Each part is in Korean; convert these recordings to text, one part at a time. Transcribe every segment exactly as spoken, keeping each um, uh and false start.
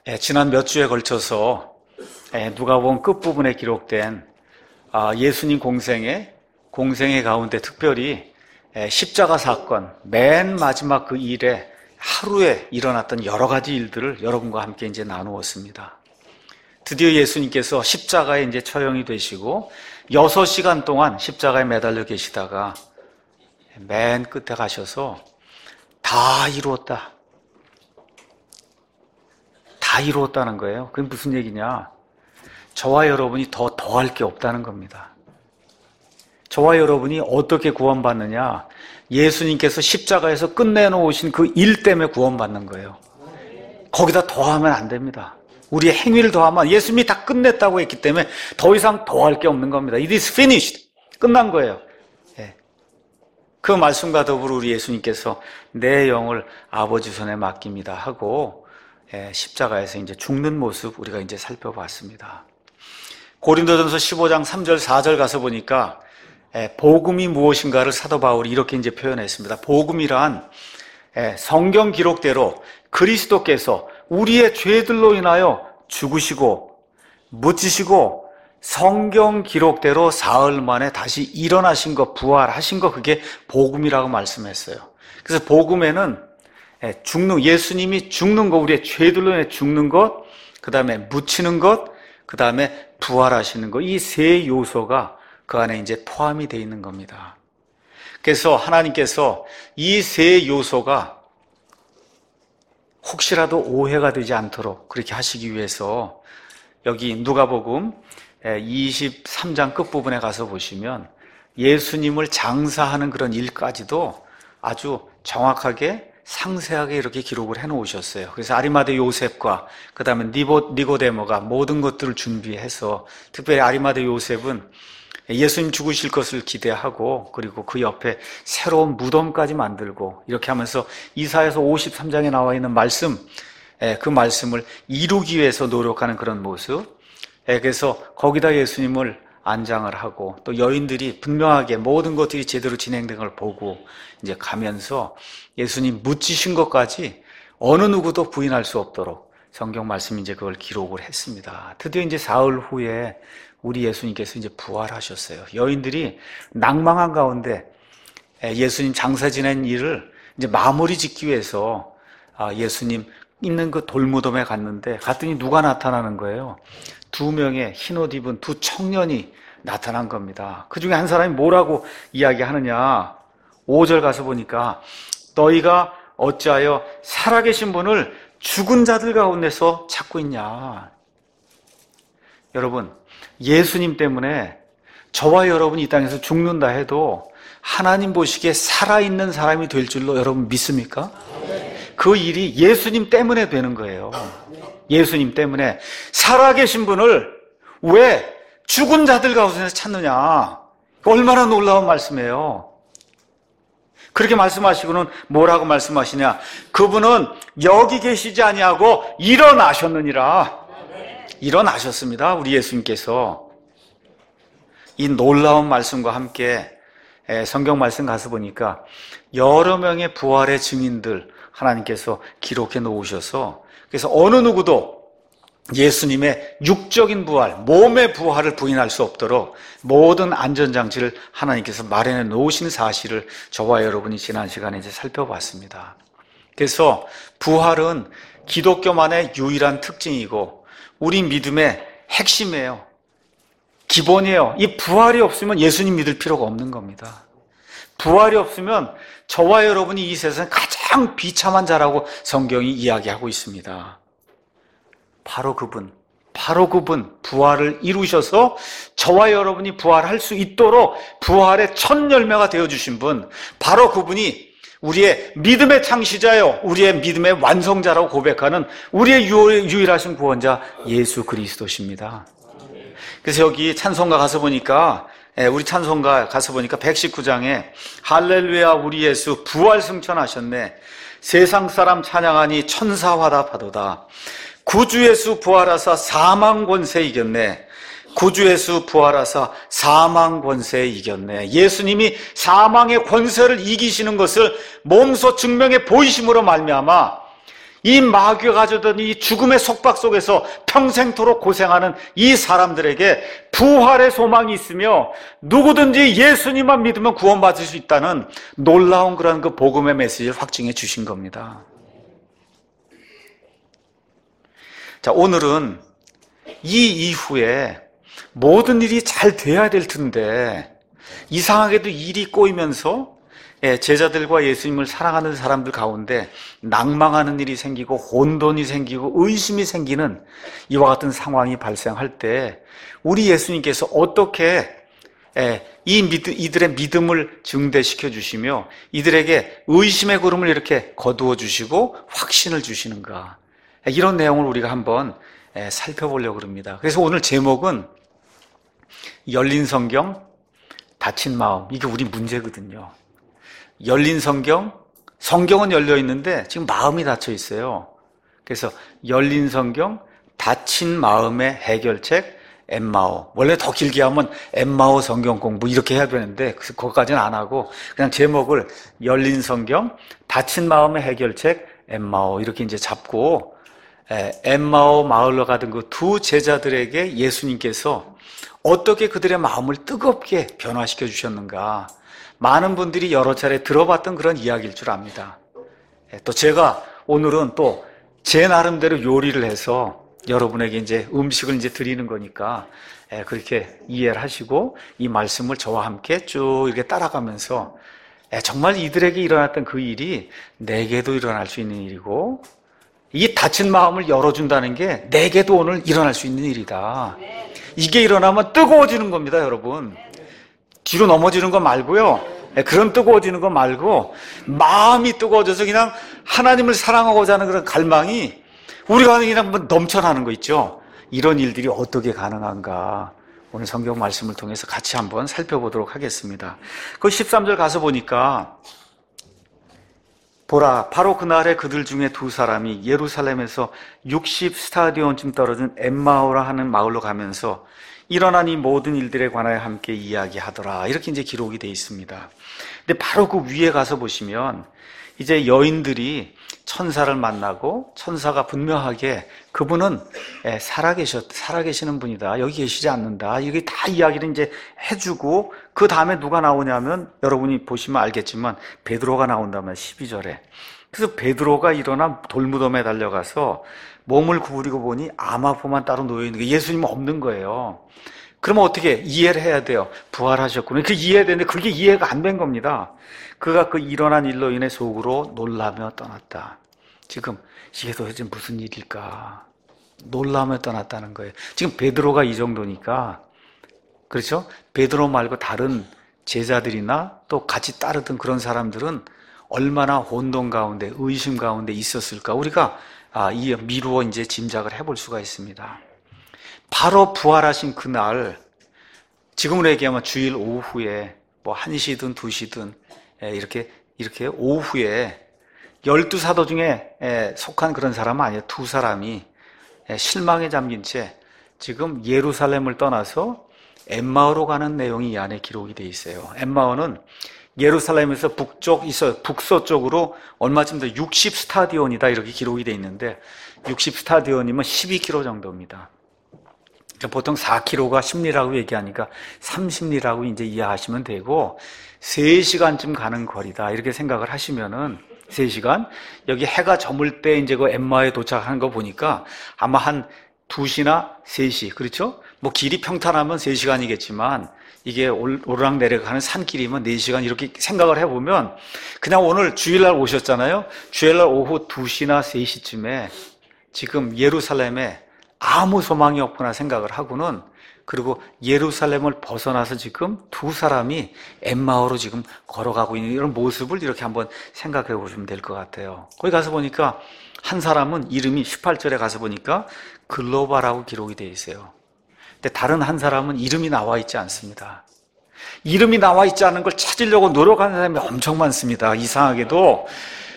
예, 지난 몇 주에 걸쳐서 예, 누가복음 끝부분에 기록된 아, 예수님 공생의 공생의 가운데 특별히 예, 십자가 사건, 맨 마지막 그 일에 하루에 일어났던 여러 가지 일들을 여러분과 함께 이제 나누었습니다. 드디어 예수님께서 십자가에 이제 처형이 되시고 여섯 시간 동안 십자가에 매달려 계시다가 맨 끝에 가셔서 다 이루었다. 다 이루었다는 거예요. 그게 무슨 얘기냐? 저와 여러분이 더 더할 게 없다는 겁니다. 저와 여러분이 어떻게 구원받느냐? 예수님께서 십자가에서 끝내놓으신 그 일 때문에 구원받는 거예요. 거기다 더하면 안 됩니다. 우리의 행위를 더하면 예수님이 다 끝냈다고 했기 때문에 더 이상 더할 게 없는 겁니다. It is finished. 끝난 거예요. 예. 그 말씀과 더불어 우리 예수님께서 내 영을 아버지 손에 맡깁니다 하고 예, 십자가에서 이제 죽는 모습 우리가 이제 살펴봤습니다. 고린도전서 십오 장 삼 절 사 절 가서 보니까 예, 복음이 무엇인가를 사도 바울이 이렇게 이제 표현했습니다. 복음이란 예, 성경 기록대로 그리스도께서 우리의 죄들로 인하여 죽으시고 묻히시고 성경 기록대로 사흘 만에 다시 일어나신 것, 부활하신 것, 그게 복음이라고 말씀했어요. 그래서 복음에는 죽는, 예수님이 죽는 것, 우리의 죄들로 인해 죽는 것, 그 다음에 묻히는 것, 그 다음에 부활하시는 것, 이 세 요소가 그 안에 이제 포함이 되어 있는 겁니다. 그래서 하나님께서 이 세 요소가 혹시라도 오해가 되지 않도록 그렇게 하시기 위해서 여기 누가복음 이십삼 장 끝부분에 가서 보시면 예수님을 장사하는 그런 일까지도 아주 정확하게 상세하게 이렇게 기록을 해놓으셨어요. 그래서 아리마대 요셉과 그 다음에 니고, 니고데모가 모든 것들을 준비해서 특별히 아리마대 요셉은 예수님 죽으실 것을 기대하고 그리고 그 옆에 새로운 무덤까지 만들고 이렇게 하면서 이사야서 오십삼 장에 나와 있는 말씀, 그 말씀을 이루기 위해서 노력하는 그런 모습. 그래서 거기다 예수님을 안장을 하고 또 여인들이 분명하게 모든 것들이 제대로 진행된 걸 보고 이제 가면서 예수님 묻히신 것까지 어느 누구도 부인할 수 없도록 성경 말씀이 이제 그걸 기록을 했습니다. 드디어 이제 사흘 후에 우리 예수님께서 이제 부활하셨어요. 여인들이 낭망한 가운데 예수님 장사 지낸 일을 이제 마무리 짓기 위해서 예수님 있는 그 돌무덤에 갔는데 갔더니 누가 나타나는 거예요? 두 명의 흰옷 입은 두 청년이 나타난 겁니다. 그 중에 한 사람이 뭐라고 이야기하느냐? 오 절 가서 보니까 너희가 어찌하여 살아계신 분을 죽은 자들 가운데서 찾고 있냐? 여러분, 예수님 때문에 저와 여러분이 이 땅에서 죽는다 해도 하나님 보시기에 살아있는 사람이 될 줄로 여러분 믿습니까? 그 일이 예수님 때문에 되는 거예요. 예수님 때문에 살아계신 분을 왜 죽은 자들 가운데서 찾느냐? 얼마나 놀라운 말씀이에요. 그렇게 말씀하시고는 뭐라고 말씀하시냐? 그분은 여기 계시지 아니하고 일어나셨느니라. 일어나셨습니다. 우리 예수님께서. 이 놀라운 말씀과 함께 성경 말씀 가서 보니까 여러 명의 부활의 증인들 하나님께서 기록해 놓으셔서 그래서 어느 누구도 예수님의 육적인 부활, 몸의 부활을 부인할 수 없도록 모든 안전장치를 하나님께서 마련해 놓으신 사실을 저와 여러분이 지난 시간에 이제 살펴봤습니다. 그래서 부활은 기독교만의 유일한 특징이고 우리 믿음의 핵심이에요. 기본이에요. 이 부활이 없으면 예수님 믿을 필요가 없는 겁니다. 부활이 없으면 저와 여러분이 이 세상에 가장 비참한 자라고 성경이 이야기하고 있습니다. 바로 그분, 바로 그분 부활을 이루셔서 저와 여러분이 부활할 수 있도록 부활의 첫 열매가 되어주신 분, 바로 그분이 우리의 믿음의 창시자요, 우리의 믿음의 완성자라고 고백하는 우리의 유일하신 구원자 예수 그리스도십니다. 그래서 여기 찬송가 가서 보니까 우리 찬송가 가서 보니까 백십구 장에 할렐루야 우리 예수 부활 승천하셨네 세상 사람 찬양하니 천사 화답하도다 구주 예수 부활하사 사망 권세 이겼네 구주 예수 부활하사 사망 권세 이겼네. 예수님이 사망의 권세를 이기시는 것을 몸소 증명해 보이심으로 말미암아 이 마귀가 가져던 이 죽음의 속박 속에서 평생토록 고생하는 이 사람들에게 부활의 소망이 있으며 누구든지 예수님만 믿으면 구원받을 수 있다는 놀라운 그런 그 복음의 메시지를 확증해 주신 겁니다. 자, 오늘은 이 이후에 모든 일이 잘 돼야 될 텐데 이상하게도 일이 꼬이면서 제자들과 예수님을 사랑하는 사람들 가운데 낭망하는 일이 생기고 혼돈이 생기고 의심이 생기는 이와 같은 상황이 발생할 때 우리 예수님께서 어떻게 이 이들의 믿음을 증대시켜 주시며 이들에게 의심의 구름을 이렇게 거두어 주시고 확신을 주시는가, 이런 내용을 우리가 한번 살펴보려고 합니다. 그래서 오늘 제목은 열린 성경, 닫힌 마음. 이게 우리 문제거든요. 열린 성경, 성경은 열려 있는데 지금 마음이 닫혀 있어요. 그래서 열린 성경, 닫힌 마음의 해결책, 엠마오. 원래 더 길게 하면 엠마오 성경 공부 이렇게 해야 되는데 그것까지는 안 하고 그냥 제목을 열린 성경, 닫힌 마음의 해결책, 엠마오 이렇게 이제 잡고, 엠마오 마을로 가던 그 두 제자들에게 예수님께서 어떻게 그들의 마음을 뜨겁게 변화시켜 주셨는가, 많은 분들이 여러 차례 들어봤던 그런 이야기일 줄 압니다. 또 제가 오늘은 또 제 나름대로 요리를 해서 여러분에게 이제 음식을 이제 드리는 거니까 그렇게 이해를 하시고 이 말씀을 저와 함께 쭉 이렇게 따라가면서 정말 이들에게 일어났던 그 일이 내게도 일어날 수 있는 일이고, 이 닫힌 마음을 열어준다는 게 내게도 오늘 일어날 수 있는 일이다. 이게 일어나면 뜨거워지는 겁니다, 여러분. 뒤로 넘어지는 거 말고요. 그런 뜨거워지는 거 말고 마음이 뜨거워져서 그냥 하나님을 사랑하고자 하는 그런 갈망이 우리가 그냥 넘쳐나는 거 있죠. 이런 일들이 어떻게 가능한가, 오늘 성경 말씀을 통해서 같이 한번 살펴보도록 하겠습니다. 그 십삼 절 가서 보니까 보라, 바로 그날에 그들 중에 두 사람이 예루살렘에서 육십 스타디온쯤 떨어진 엠마오라 하는 마을로 가면서 일어난 이 모든 일들에 관하여 함께 이야기하더라, 이렇게 이제 기록이 되어 있습니다. 근데 바로 그 위에 가서 보시면 이제 여인들이 천사를 만나고 천사가 분명하게 그분은 살아계셨, 살아계시는 분이다, 여기 계시지 않는다, 이게 다 이야기를 이제 해주고, 그 다음에 누가 나오냐면 여러분이 보시면 알겠지만 베드로가 나온다면 십이 절에. 그래서 베드로가 일어나 돌무덤에 달려가서 몸을 구부리고 보니 아마포만 따로 놓여있는 게 예수님은 없는 거예요. 그러면 어떻게 이해를 해야 돼요? 부활하셨구나. 그 이해되는데 그게 이해가 안 된 겁니다. 그가 그 일어난 일로 인해 속으로 놀라며 떠났다. 지금 이게 도대체 무슨 일일까? 놀라며 떠났다는 거예요. 지금 베드로가 이 정도니까, 그렇죠? 베드로 말고 다른 제자들이나 또 같이 따르던 그런 사람들은 얼마나 혼돈 가운데, 의심 가운데 있었을까? 우리가 아, 이 미루어 이제 짐작을 해볼 수가 있습니다. 바로 부활하신 그날, 지금으로 얘기하면 주일 오후에 뭐 한 시든 두 시든 이렇게 이렇게 오후에 열두 사도 중에 속한 그런 사람은 아니에요. 두 사람이 실망에 잠긴 채 지금 예루살렘을 떠나서 엠마오로 가는 내용이 이 안에 기록이 되어 있어요. 엠마오는 예루살렘에서 북쪽 있어 북서쪽으로 얼마쯤 더 육십 스타디온이다 이렇게 기록이 되어 있는데, 육십 스타디온이면 십이 킬로미터 정도입니다. 보통 사 킬로미터가 십 리라고 얘기하니까 삼십 리라고 이제 이해하시면 되고, 세 시간쯤 가는 거리다 이렇게 생각을 하시면은, 세 시간, 여기 해가 저물 때 이제 그 엠마오에 도착하는 거 보니까 아마 한 두 시나 세 시, 그렇죠? 뭐 길이 평탄하면 세 시간이겠지만 이게 오르락 내려가는 산길이면 네 시간 이렇게 생각을 해보면, 그냥 오늘 주일날 오셨잖아요. 주일날 오후 두 시나 세 시쯤에 지금 예루살렘에 아무 소망이 없구나 생각을 하고는, 그리고 예루살렘을 벗어나서 지금 두 사람이 엠마오로 지금 걸어가고 있는 이런 모습을 이렇게 한번 생각해 보시면 될 것 같아요. 거기 가서 보니까 한 사람은 이름이 십팔 절에 가서 보니까 글로바라고 기록이 되어 있어요. 근데 다른 한 사람은 이름이 나와 있지 않습니다. 이름이 나와 있지 않은 걸 찾으려고 노력하는 사람이 엄청 많습니다. 이상하게도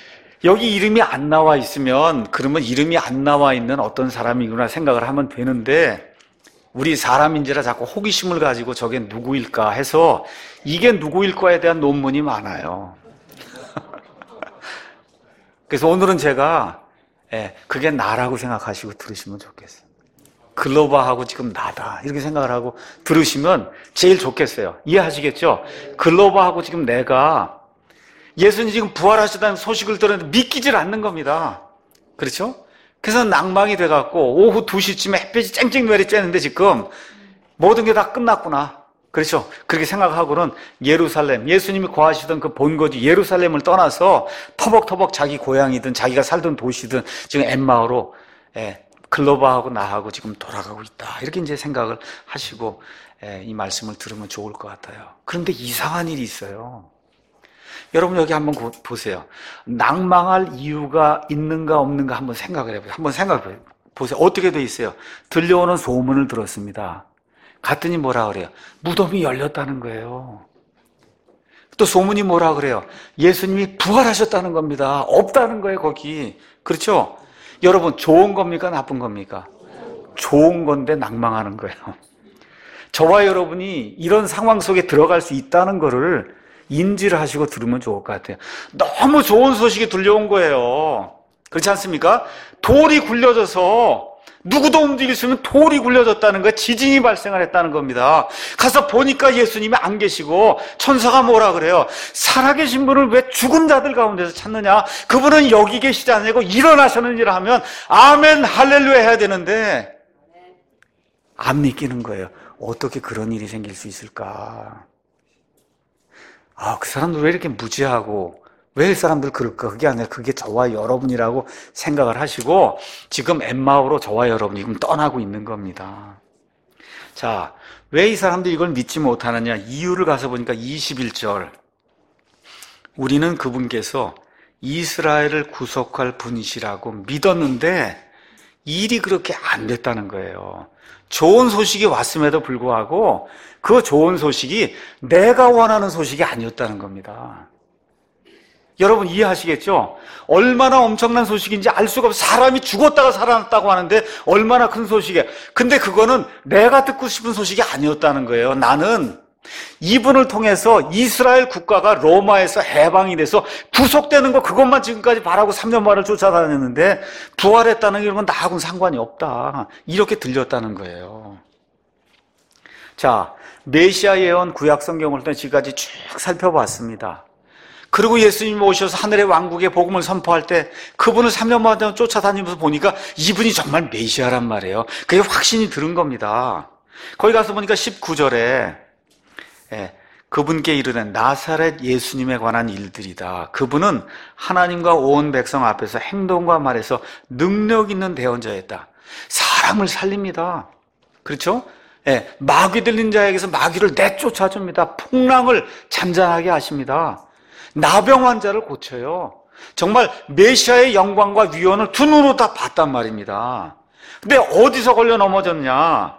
여기 이름이 안 나와 있으면 그러면 이름이 안 나와 있는 어떤 사람이구나 생각을 하면 되는데, 우리 사람인지라 자꾸 호기심을 가지고 저게 누구일까 해서 이게 누구일까에 대한 논문이 많아요. 그래서 오늘은 제가 예, 그게 나라고 생각하시고 들으시면 좋겠어요. 글로바하고 지금 나다 이렇게 생각을 하고 들으시면 제일 좋겠어요. 이해하시겠죠? 글로바하고 지금 내가 예수님이 지금 부활하셨다는 소식을 들었는데 믿기질 않는 겁니다. 그렇죠? 그래서 낭망이 돼갖고 오후 두 시쯤에 햇빛이 쨍쨍 내리쬐는데 지금 모든 게 다 끝났구나. 그렇죠? 그렇게 생각하고는 예루살렘, 예수님이 거하시던 그 본거지 예루살렘을 떠나서 터벅터벅 자기 고향이든 자기가 살던 도시든 지금 엠마오로 예, 글로바하고 나하고 지금 돌아가고 있다. 이렇게 이제 생각을 하시고 예, 이 말씀을 들으면 좋을 것 같아요. 그런데 이상한 일이 있어요. 여러분 여기 한번 보세요. 낭망할 이유가 있는가 없는가 한번 생각을 해보세요. 한번 생각해 보세요. 어떻게 돼 있어요? 들려오는 소문을 들었습니다. 갔더니 뭐라 그래요? 무덤이 열렸다는 거예요. 또 소문이 뭐라 그래요? 예수님이 부활하셨다는 겁니다. 없다는 거예요, 거기. 그렇죠? 여러분, 좋은 겁니까? 나쁜 겁니까? 좋은 건데 낭망하는 거예요. 저와 여러분이 이런 상황 속에 들어갈 수 있다는 거를 인지를 하시고 들으면 좋을 것 같아요. 너무 좋은 소식이 들려온 거예요. 그렇지 않습니까? 돌이 굴려져서 누구도 움직일 수 없는 돌이 굴려졌다는 거예요. 지진이 발생을 했다는 겁니다. 가서 보니까 예수님이 안 계시고 천사가 뭐라 그래요? 살아계신 분을 왜 죽은 자들 가운데서 찾느냐? 그분은 여기 계시지 않냐고 일어나셨느니라 하면 아멘 할렐루야 해야 되는데 안 믿기는 거예요. 어떻게 그런 일이 생길 수 있을까? 아, 그 사람들 왜 이렇게 무지하고 왜 사람들 그럴까? 그게 아니라 그게 저와 여러분이라고 생각을 하시고 지금 엠마오로 저와 여러분이 지금 떠나고 있는 겁니다. 자, 왜 이 사람들이 이걸 믿지 못하느냐? 이유를 가서 보니까 이십일 절 우리는 그분께서 이스라엘을 구속할 분이시라고 믿었는데 일이 그렇게 안 됐다는 거예요. 좋은 소식이 왔음에도 불구하고 그 좋은 소식이 내가 원하는 소식이 아니었다는 겁니다. 여러분 이해하시겠죠? 얼마나 엄청난 소식인지 알 수가 없어요. 사람이 죽었다가 살아났다고 하는데 얼마나 큰 소식이에요. 근데 그거는 내가 듣고 싶은 소식이 아니었다는 거예요. 나는 이분을 통해서 이스라엘 국가가 로마에서 해방이 돼서 구속되는 거 그것만 지금까지 바라고 삼 년 만을 쫓아다녔는데 부활했다는 게 나하고는 상관이 없다. 이렇게 들렸다는 거예요. 자, 메시아 예언 구약 성경을 통해 지금까지 쭉 살펴봤습니다. 그리고 예수님이 오셔서 하늘의 왕국의 복음을 선포할 때 그분을 삼 년 만에 쫓아다니면서 보니까 이분이 정말 메시아란 말이에요. 그게 확신이 들은 겁니다. 거기 가서 보니까 십구 절에 예, 그분께 이르되 나사렛 예수님에 관한 일들이다. 그분은 하나님과 온 백성 앞에서 행동과 말에서 능력 있는 대언자였다. 사람을 살립니다. 그렇죠? 예, 마귀 들린 자에게서 마귀를 내쫓아줍니다. 풍랑을 잔잔하게 하십니다. 나병 환자를 고쳐요. 정말 메시아의 영광과 위엄을 두 눈으로 다 봤단 말입니다. 근데 어디서 걸려 넘어졌냐?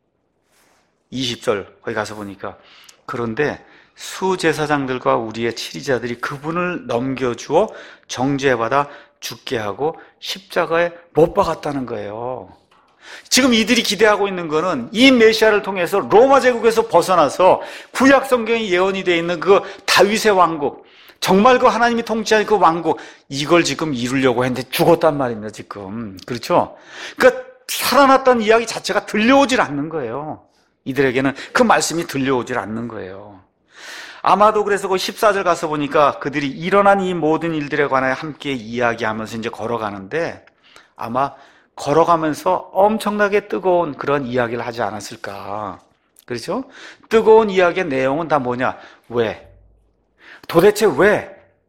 이십 절 거기 가서 보니까 그런데 수제사장들과 우리의 치리자들이 그분을 넘겨주어 정죄받아 죽게 하고 십자가에 못 박았다는 거예요. 지금 이들이 기대하고 있는 거는 이 메시아를 통해서 로마 제국에서 벗어나서 구약 성경이 예언이 되어 있는 그 다윗의 왕국, 정말 그 하나님이 통치하는 그 왕국, 이걸 지금 이루려고 했는데 죽었단 말입니다, 지금. 그렇죠? 그러니까 살아났다는 이야기 자체가 들려오질 않는 거예요. 이들에게는 그 말씀이 들려오질 않는 거예요. 아마도 그래서 그 십사 절 가서 보니까 그들이 일어난 이 모든 일들에 관하여 함께 이야기하면서 이제 걸어가는데 아마 걸어가면서 엄청나게 뜨거운 그런 이야기를 하지 않았을까. 그렇죠? 뜨거운 이야기의 내용은 다 뭐냐? 왜? 도대체 왜?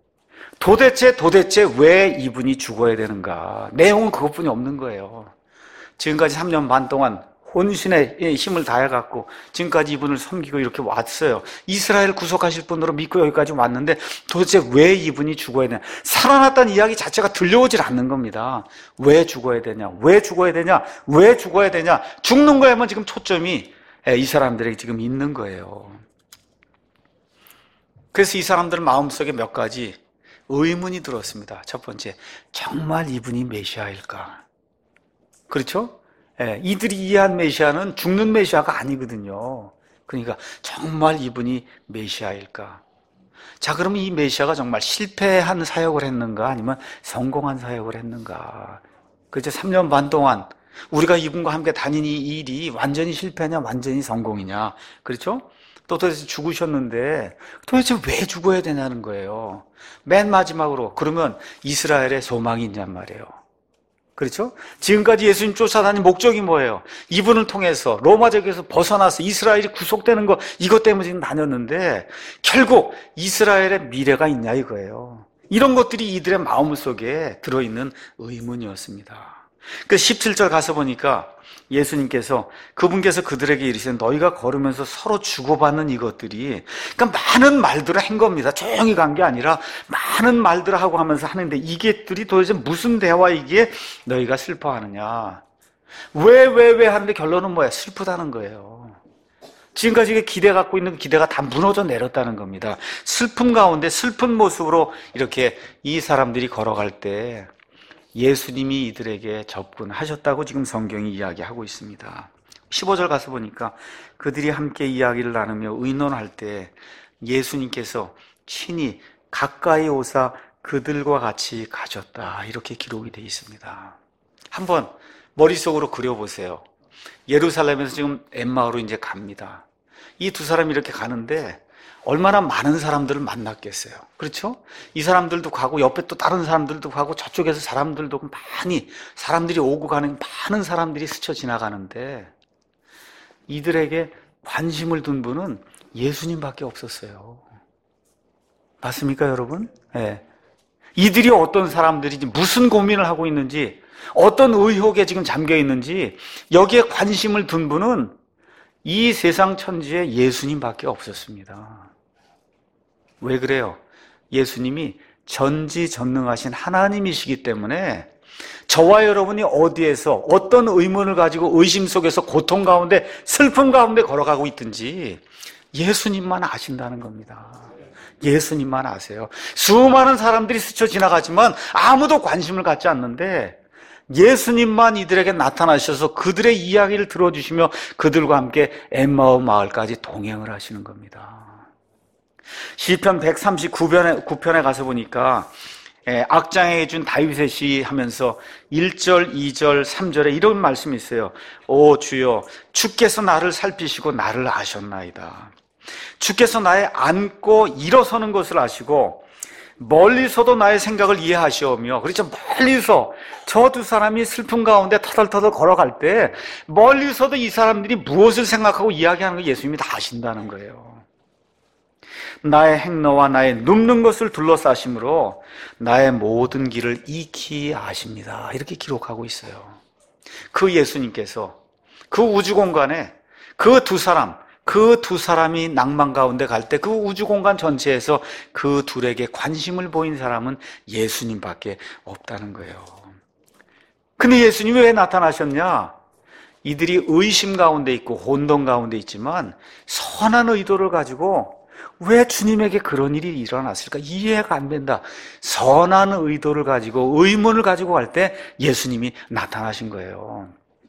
도대체 도대체 왜 이분이 죽어야 되는가? 내용은 그것뿐이 없는 거예요. 지금까지 삼 년 반 동안 혼신의 힘을 다해갖고 지금까지 이분을 섬기고 이렇게 왔어요. 이스라엘 구속하실 분으로 믿고 여기까지 왔는데 도대체 왜 이분이 죽어야 되냐? 살아났다는 이야기 자체가 들려오질 않는 겁니다. 왜 죽어야 되냐? 왜 죽어야 되냐? 왜 죽어야 되냐? 죽는 거에만 지금 초점이 이 사람들에게 지금 있는 거예요. 그래서 이 사람들 마음속에 몇 가지 의문이 들었습니다. 첫 번째, 정말 이분이 메시아일까? 그렇죠? 예, 이들이 이해한 메시아는 죽는 메시아가 아니거든요. 그러니까 정말 이분이 메시아일까? 자, 그러면 이 메시아가 정말 실패한 사역을 했는가 아니면 성공한 사역을 했는가? 그렇죠? 삼 년 반 동안 우리가 이분과 함께 다닌 이 일이 완전히 실패냐, 완전히 성공이냐. 그렇죠? 또 도대체 죽으셨는데 도대체 왜 죽어야 되냐는 거예요. 맨 마지막으로 그러면 이스라엘의 소망이 있냔 말이에요. 그렇죠? 지금까지 예수님 쫓아다닌 목적이 뭐예요? 이분을 통해서 로마제국에서 벗어나서 이스라엘이 구속되는 거 이것 때문에 지금 다녔는데 결국 이스라엘의 미래가 있냐 이거예요. 이런 것들이 이들의 마음속에 들어있는 의문이었습니다. 그 십칠 절 가서 보니까 예수님께서 그분께서 그들에게 이르시되 너희가 걸으면서 서로 주고받는 이것들이 그러니까 많은 말들을 한 겁니다. 조용히 간 게 아니라 많은 말들을 하고 하면서 하는데 이게들이 도대체 무슨 대화이기에 너희가 슬퍼하느냐. 왜 왜 왜 하는데 결론은 뭐야? 슬프다는 거예요. 지금까지 기대 갖고 있는 기대가 다 무너져 내렸다는 겁니다. 슬픔 가운데 슬픈 모습으로 이렇게 이 사람들이 걸어갈 때 예수님이 이들에게 접근하셨다고 지금 성경이 이야기하고 있습니다. 십오 절 가서 보니까 그들이 함께 이야기를 나누며 의논할 때 예수님께서 친히 가까이 오사 그들과 같이 가셨다. 이렇게 기록이 되어 있습니다. 한번 머릿속으로 그려보세요. 예루살렘에서 지금 엠마오로 이제 갑니다. 이 두 사람이 이렇게 가는데 얼마나 많은 사람들을 만났겠어요. 그렇죠? 이 사람들도 가고 옆에 또 다른 사람들도 가고 저쪽에서 사람들도 많이 사람들이 오고 가는 많은 사람들이 스쳐 지나가는데 이들에게 관심을 둔 분은 예수님밖에 없었어요. 맞습니까, 여러분? 네. 이들이 어떤 사람들인지 무슨 고민을 하고 있는지 어떤 의혹에 지금 잠겨 있는지 여기에 관심을 둔 분은 이 세상 천지에 예수님밖에 없었습니다. 왜 그래요? 예수님이 전지전능하신 하나님이시기 때문에 저와 여러분이 어디에서 어떤 의문을 가지고 의심 속에서 고통 가운데 슬픔 가운데 걸어가고 있든지 예수님만 아신다는 겁니다. 예수님만 아세요. 수많은 사람들이 스쳐 지나가지만 아무도 관심을 갖지 않는데 예수님만 이들에게 나타나셔서 그들의 이야기를 들어주시며 그들과 함께 엠마오 마을까지 동행을 하시는 겁니다. 시편 백삼십구 편에 가서 보니까 악장에 준 다윗의 시 하면서 일 절, 이 절, 삼 절에 이런 말씀이 있어요. 오 주여 주께서 나를 살피시고 나를 아셨나이다. 주께서 나의 앉고 일어서는 것을 아시고 멀리서도 나의 생각을 이해하시오며 그렇죠. 멀리서 저 두 사람이 슬픔 가운데 터덜터덜 걸어갈 때 멀리서도 이 사람들이 무엇을 생각하고 이야기하는 걸 예수님이 다 아신다는 거예요. 나의 행로와 나의 눕는 것을 둘러싸심으로 나의 모든 길을 익히 아십니다. 이렇게 기록하고 있어요. 그 예수님께서 그 우주 공간에 그 두 사람 그 두 사람이 낭만 가운데 갈 때 그 우주 공간 전체에서 그 둘에게 관심을 보인 사람은 예수님밖에 없다는 거예요. 근데 예수님이 왜 나타나셨냐? 이들이 의심 가운데 있고 혼돈 가운데 있지만 선한 의도를 가지고 왜 주님에게 그런 일이 일어났을까? 이해가 안 된다. 선한 의도를 가지고 의문을 가지고 갈 때 예수님이 나타나신 거예요.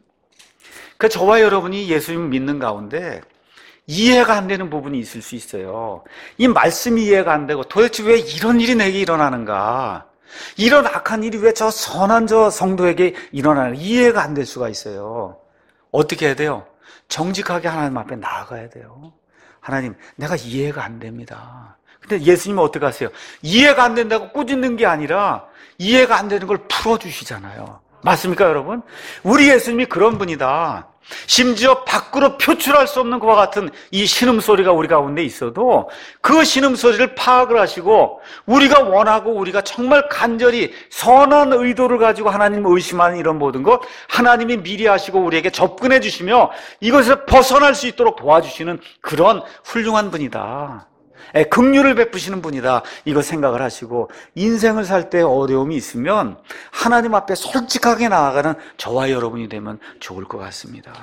그 저와 여러분이 예수님을 믿는 가운데 이해가 안 되는 부분이 있을 수 있어요. 이 말씀이 이해가 안 되고 도대체 왜 이런 일이 내게 일어나는가? 이런 악한 일이 왜 저 선한 저 성도에게 일어나는가? 이해가 안 될 수가 있어요. 어떻게 해야 돼요? 정직하게 하나님 앞에 나아가야 돼요. 하나님, 내가 이해가 안 됩니다. 근데 예수님은 어떻게 하세요? 이해가 안 된다고 꾸짖는 게 아니라 이해가 안 되는 걸 풀어주시잖아요. 맞습니까, 여러분? 우리 예수님이 그런 분이다. 심지어 밖으로 표출할 수 없는 그와 같은 이 신음소리가 우리 가운데 있어도 그 신음소리를 파악을 하시고 우리가 원하고 우리가 정말 간절히 선한 의도를 가지고 하나님을 의심하는 이런 모든 것 하나님이 미리 하시고 우리에게 접근해 주시며 이것을 벗어날 수 있도록 도와주시는 그런 훌륭한 분이다. 긍휼을 베푸시는 분이다. 이거 생각을 하시고 인생을 살 때 어려움이 있으면 하나님 앞에 솔직하게 나아가는 저와 여러분이 되면 좋을 것 같습니다.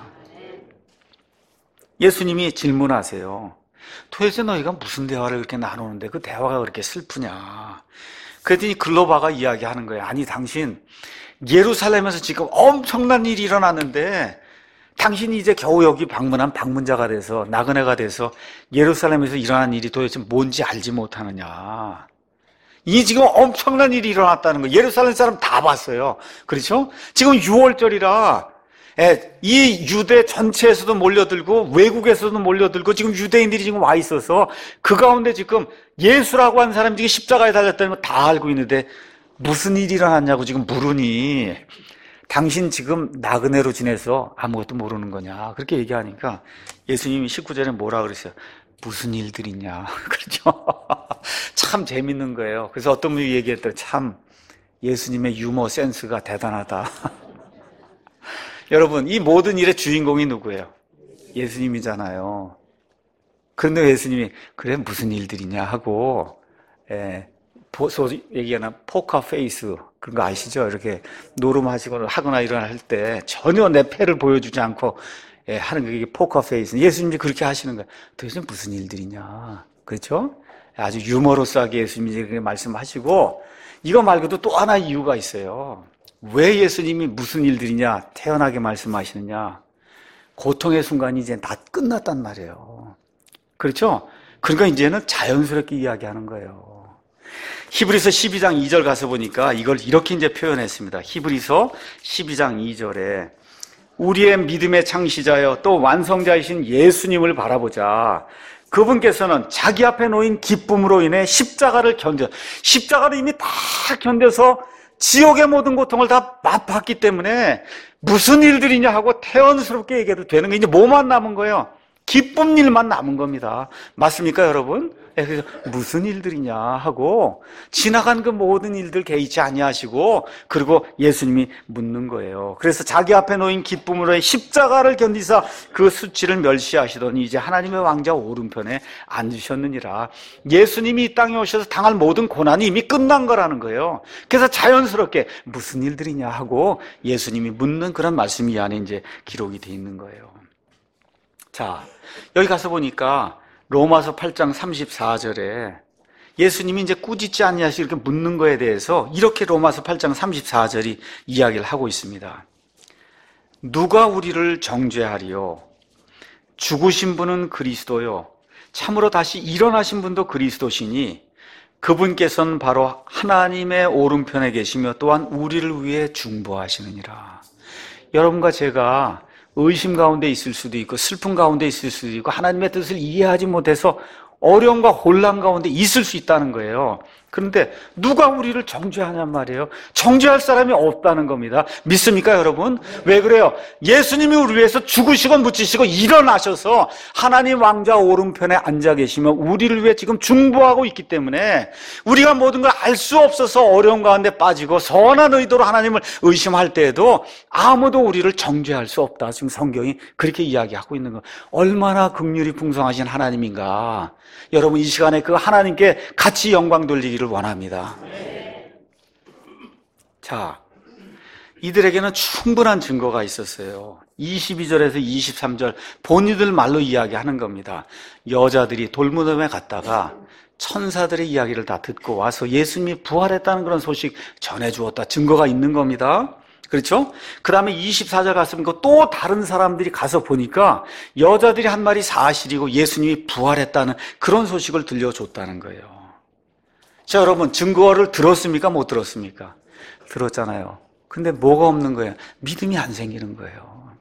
예수님이 질문하세요. 도대체 너희가 무슨 대화를 그렇게 나누는데 그 대화가 그렇게 슬프냐? 그랬더니 글로바가 이야기하는 거예요. 아니 당신 예루살렘에서 지금 엄청난 일이 일어났는데 당신이 이제 겨우 여기 방문한 방문자가 돼서 나그네가 돼서 예루살렘에서 일어난 일이 도대체 뭔지 알지 못하느냐. 이 지금 엄청난 일이 일어났다는 거예요. 예루살렘 사람 다 봤어요. 그렇죠? 지금 유월절이라 이 유대 전체에서도 몰려들고 외국에서도 몰려들고 지금 유대인들이 지금 와 있어서 그 가운데 지금 예수라고 하는 사람이 지금 십자가에 달렸다는 거 다 알고 있는데 무슨 일이 일어났냐고 지금 물으니 당신 지금 나그네로 지내서 아무것도 모르는 거냐 그렇게 얘기하니까 예수님이 십구 절에 뭐라 그랬어요? 무슨 일들이 있냐. 그렇죠? 참 재밌는 거예요. 그래서 어떤 분이 얘기했더니 참 예수님의 유머 센스가 대단하다. 여러분, 이 모든 일의 주인공이 누구예요? 예수님이잖아요. 그런데 예수님이 그래 무슨 일들이냐 하고 예, 소위 얘기하는 포커 페이스 그런 거 아시죠? 이렇게 노름하시거나 하거나 이런 할 때 전혀 내 패를 보여주지 않고 예, 하는 게 포커 페이스. 예수님이 그렇게 하시는 거예요. 도대체 무슨 일들이냐. 그렇죠? 아주 유머러스하게 예수님이 그렇게 말씀하시고 이거 말고도 또 하나 이유가 있어요. 왜 예수님이 무슨 일들이냐 태연하게 말씀하시느냐. 고통의 순간이 이제 다 끝났단 말이에요. 그렇죠? 그러니까 이제는 자연스럽게 이야기하는 거예요. 히브리서 십이 장 이 절 가서 보니까 이걸 이렇게 이제 표현했습니다. 히브리서 십이 장 이 절에 우리의 믿음의 창시자여 또 완성자이신 예수님을 바라보자. 그분께서는 자기 앞에 놓인 기쁨으로 인해 십자가를 견뎌, 십자가를 이미 다 견뎌서 지옥의 모든 고통을 다 맛봤기 때문에 무슨 일들이냐 하고 태연스럽게 얘기해도 되는 게 이제 뭐만 남은 거예요? 기쁜 일만 남은 겁니다. 맞습니까, 여러분? 그래서 무슨 일들이냐 하고 지나간 그 모든 일들 개의치 아니하시고 그리고 예수님이 묻는 거예요. 그래서 자기 앞에 놓인 기쁨으로의 십자가를 견디사 그 수치를 멸시하시더니 이제 하나님의 왕자 오른편에 앉으셨느니라. 예수님이 이 땅에 오셔서 당할 모든 고난이 이미 끝난 거라는 거예요. 그래서 자연스럽게 무슨 일들이냐 하고 예수님이 묻는 그런 말씀이 이 안에 이제 기록이 돼 있는 거예요. 자, 여기 가서 보니까 로마서 팔 장 삼십사 절에 예수님이 이제 꾸짖지 아니하시고 이렇게 묻는 거에 대해서 이렇게 로마서 팔 장 삼십사 절이 이야기를 하고 있습니다. 누가 우리를 정죄하리요? 죽으신 분은 그리스도요. 참으로 다시 일어나신 분도 그리스도시니 그분께서는 바로 하나님의 오른편에 계시며 또한 우리를 위해 중보하시느니라. 여러분과 제가 의심 가운데 있을 수도 있고 슬픔 가운데 있을 수도 있고 하나님의 뜻을 이해하지 못해서 어려움과 혼란 가운데 있을 수 있다는 거예요. 그런데 누가 우리를 정죄하냔 말이에요. 정죄할 사람이 없다는 겁니다. 믿습니까, 여러분? 왜 그래요? 예수님이 우리 위해서 죽으시고 묻히시고 일어나셔서 하나님 왕자 오른편에 앉아 계시며 우리를 위해 지금 중보하고 있기 때문에 우리가 모든 걸 알 수 없어서 어려움 가운데 빠지고 선한 의도로 하나님을 의심할 때에도 아무도 우리를 정죄할 수 없다. 지금 성경이 그렇게 이야기하고 있는 거. 얼마나 긍휼이 풍성하신 하나님인가. 여러분 이 시간에 그 하나님께 같이 영광 돌리기를 원합니다. 자, 이들에게는 충분한 증거가 있었어요. 이십이 절에서 이십삼 절 본인들 말로 이야기하는 겁니다. 여자들이 돌무덤에 갔다가 천사들의 이야기를 다 듣고 와서 예수님이 부활했다는 그런 소식 전해주었다. 증거가 있는 겁니다. 그렇죠? 그 다음에 이십사 절 갔으면 또 다른 사람들이 가서 보니까 여자들이 한 말이 사실이고 예수님이 부활했다는 그런 소식을 들려줬다는 거예요. 자, 여러분 증거를 들었습니까? 못 들었습니까? 들었잖아요. 근데 뭐가 없는 거예요? 믿음이 안 생기는 거예요.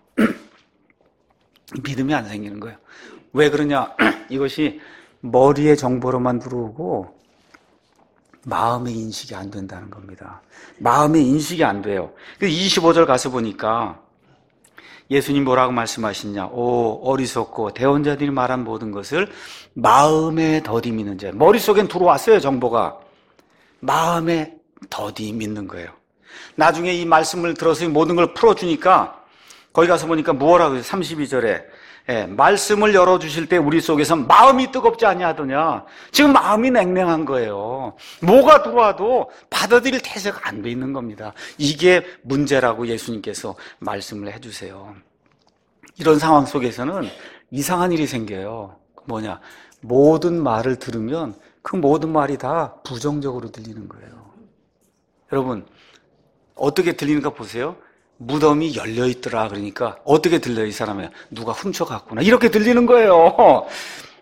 믿음이 안 생기는 거예요. 왜 그러냐? 이것이 머리의 정보로만 들어오고 마음의 인식이 안 된다는 겁니다. 마음의 인식이 안 돼요. 이십오 절 가서 보니까 예수님 뭐라고 말씀하시냐? 오, 어리석고 대언자들이 말한 모든 것을 마음에 더디 믿는 자. 머릿속엔 들어왔어요, 정보가. 마음에 더디 믿는 거예요. 나중에 이 말씀을 들어서 모든 걸 풀어주니까 거기 가서 보니까 뭐라고 해요? 삼십이 절에 예, 말씀을 열어주실 때 우리 속에서 마음이 뜨겁지 아니하더냐. 지금 마음이 냉랭한 거예요. 뭐가 들어와도 받아들일 태세가 안 돼 있는 겁니다. 이게 문제라고 예수님께서 말씀을 해주세요. 이런 상황 속에서는 이상한 일이 생겨요. 뭐냐, 모든 말을 들으면 그 모든 말이 다 부정적으로 들리는 거예요. 여러분 어떻게 들리는가 보세요. 무덤이 열려있더라. 그러니까 어떻게 들려요, 이 사람이? 누가 훔쳐갔구나. 이렇게 들리는 거예요.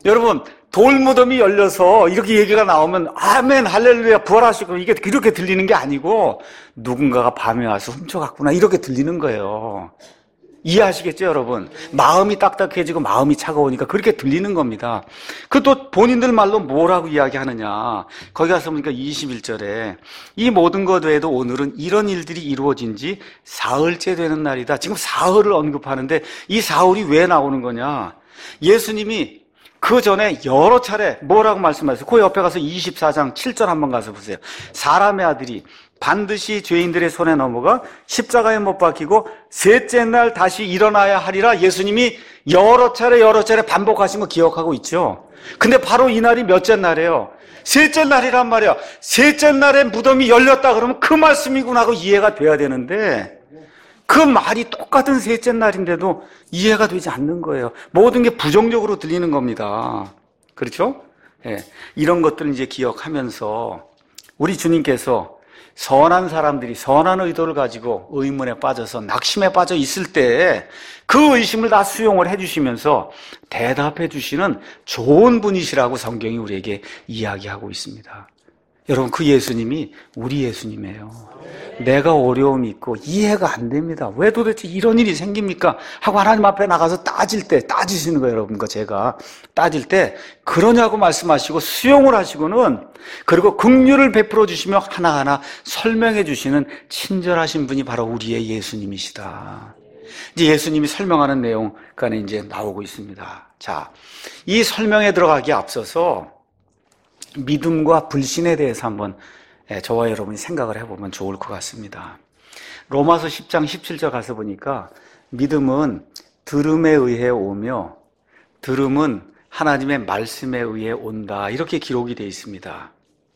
여러분, 돌무덤이 열려서 이렇게 얘기가 나오면 아멘 할렐루야 부활하시고 이게 이렇게 들리는 게 아니고 누군가가 밤에 와서 훔쳐갔구나 이렇게 들리는 거예요. 이해하시겠죠, 여러분? 마음이 딱딱해지고 마음이 차가우니까 그렇게 들리는 겁니다. 그 또 본인들 말로 뭐라고 이야기하느냐. 거기 가서 보니까 이십일 절에 이 모든 것 외에도 오늘은 이런 일들이 이루어진 지 사흘째 되는 날이다. 지금 사흘을 언급하는데 이 사흘이 왜 나오는 거냐. 예수님이 그 전에 여러 차례 뭐라고 말씀하셨어요? 그 옆에 가서 이십사 장 칠 절 한번 가서 보세요. 사람의 아들이 반드시 죄인들의 손에 넘어가 십자가에 못 박히고 셋째 날 다시 일어나야 하리라 예수님이 여러 차례 여러 차례 반복하신 거 기억하고 있죠? 근데 바로 이 날이 몇째 날이에요? 셋째 날이란 말이야. 셋째 날에 무덤이 열렸다 그러면 그 말씀이구나 하고 이해가 돼야 되는데 그 말이 똑같은 셋째 날인데도 이해가 되지 않는 거예요. 모든 게 부정적으로 들리는 겁니다. 그렇죠? 예. 이런 것들을 이제 기억하면서 우리 주님께서 선한 사람들이 선한 의도를 가지고 의문에 빠져서 낙심에 빠져 있을 때 그 의심을 다 수용을 해주시면서 대답해 주시는 좋은 분이시라고 성경이 우리에게 이야기하고 있습니다. 여러분, 그 예수님이 우리 예수님이에요. 내가 어려움이 있고 이해가 안 됩니다. 왜 도대체 이런 일이 생깁니까? 하고 하나님 앞에 나가서 따질 때, 따지시는 거예요, 여러분과 제가. 따질 때 그러냐고 말씀하시고 수용을 하시고는 그리고 긍휼을 베풀어 주시며 하나하나 설명해 주시는 친절하신 분이 바로 우리의 예수님이시다. 이제 예수님이 설명하는 내용가 이제 나오고 있습니다. 자, 이 설명에 들어가기에 앞서서 믿음과 불신에 대해서 한번 저와 여러분이 생각을 해보면 좋을 것 같습니다. 로마서 십 장 십칠 절 가서 보니까 믿음은 들음에 의해 오며 들음은 하나님의 말씀에 의해 온다 이렇게 기록이 되어 있습니다.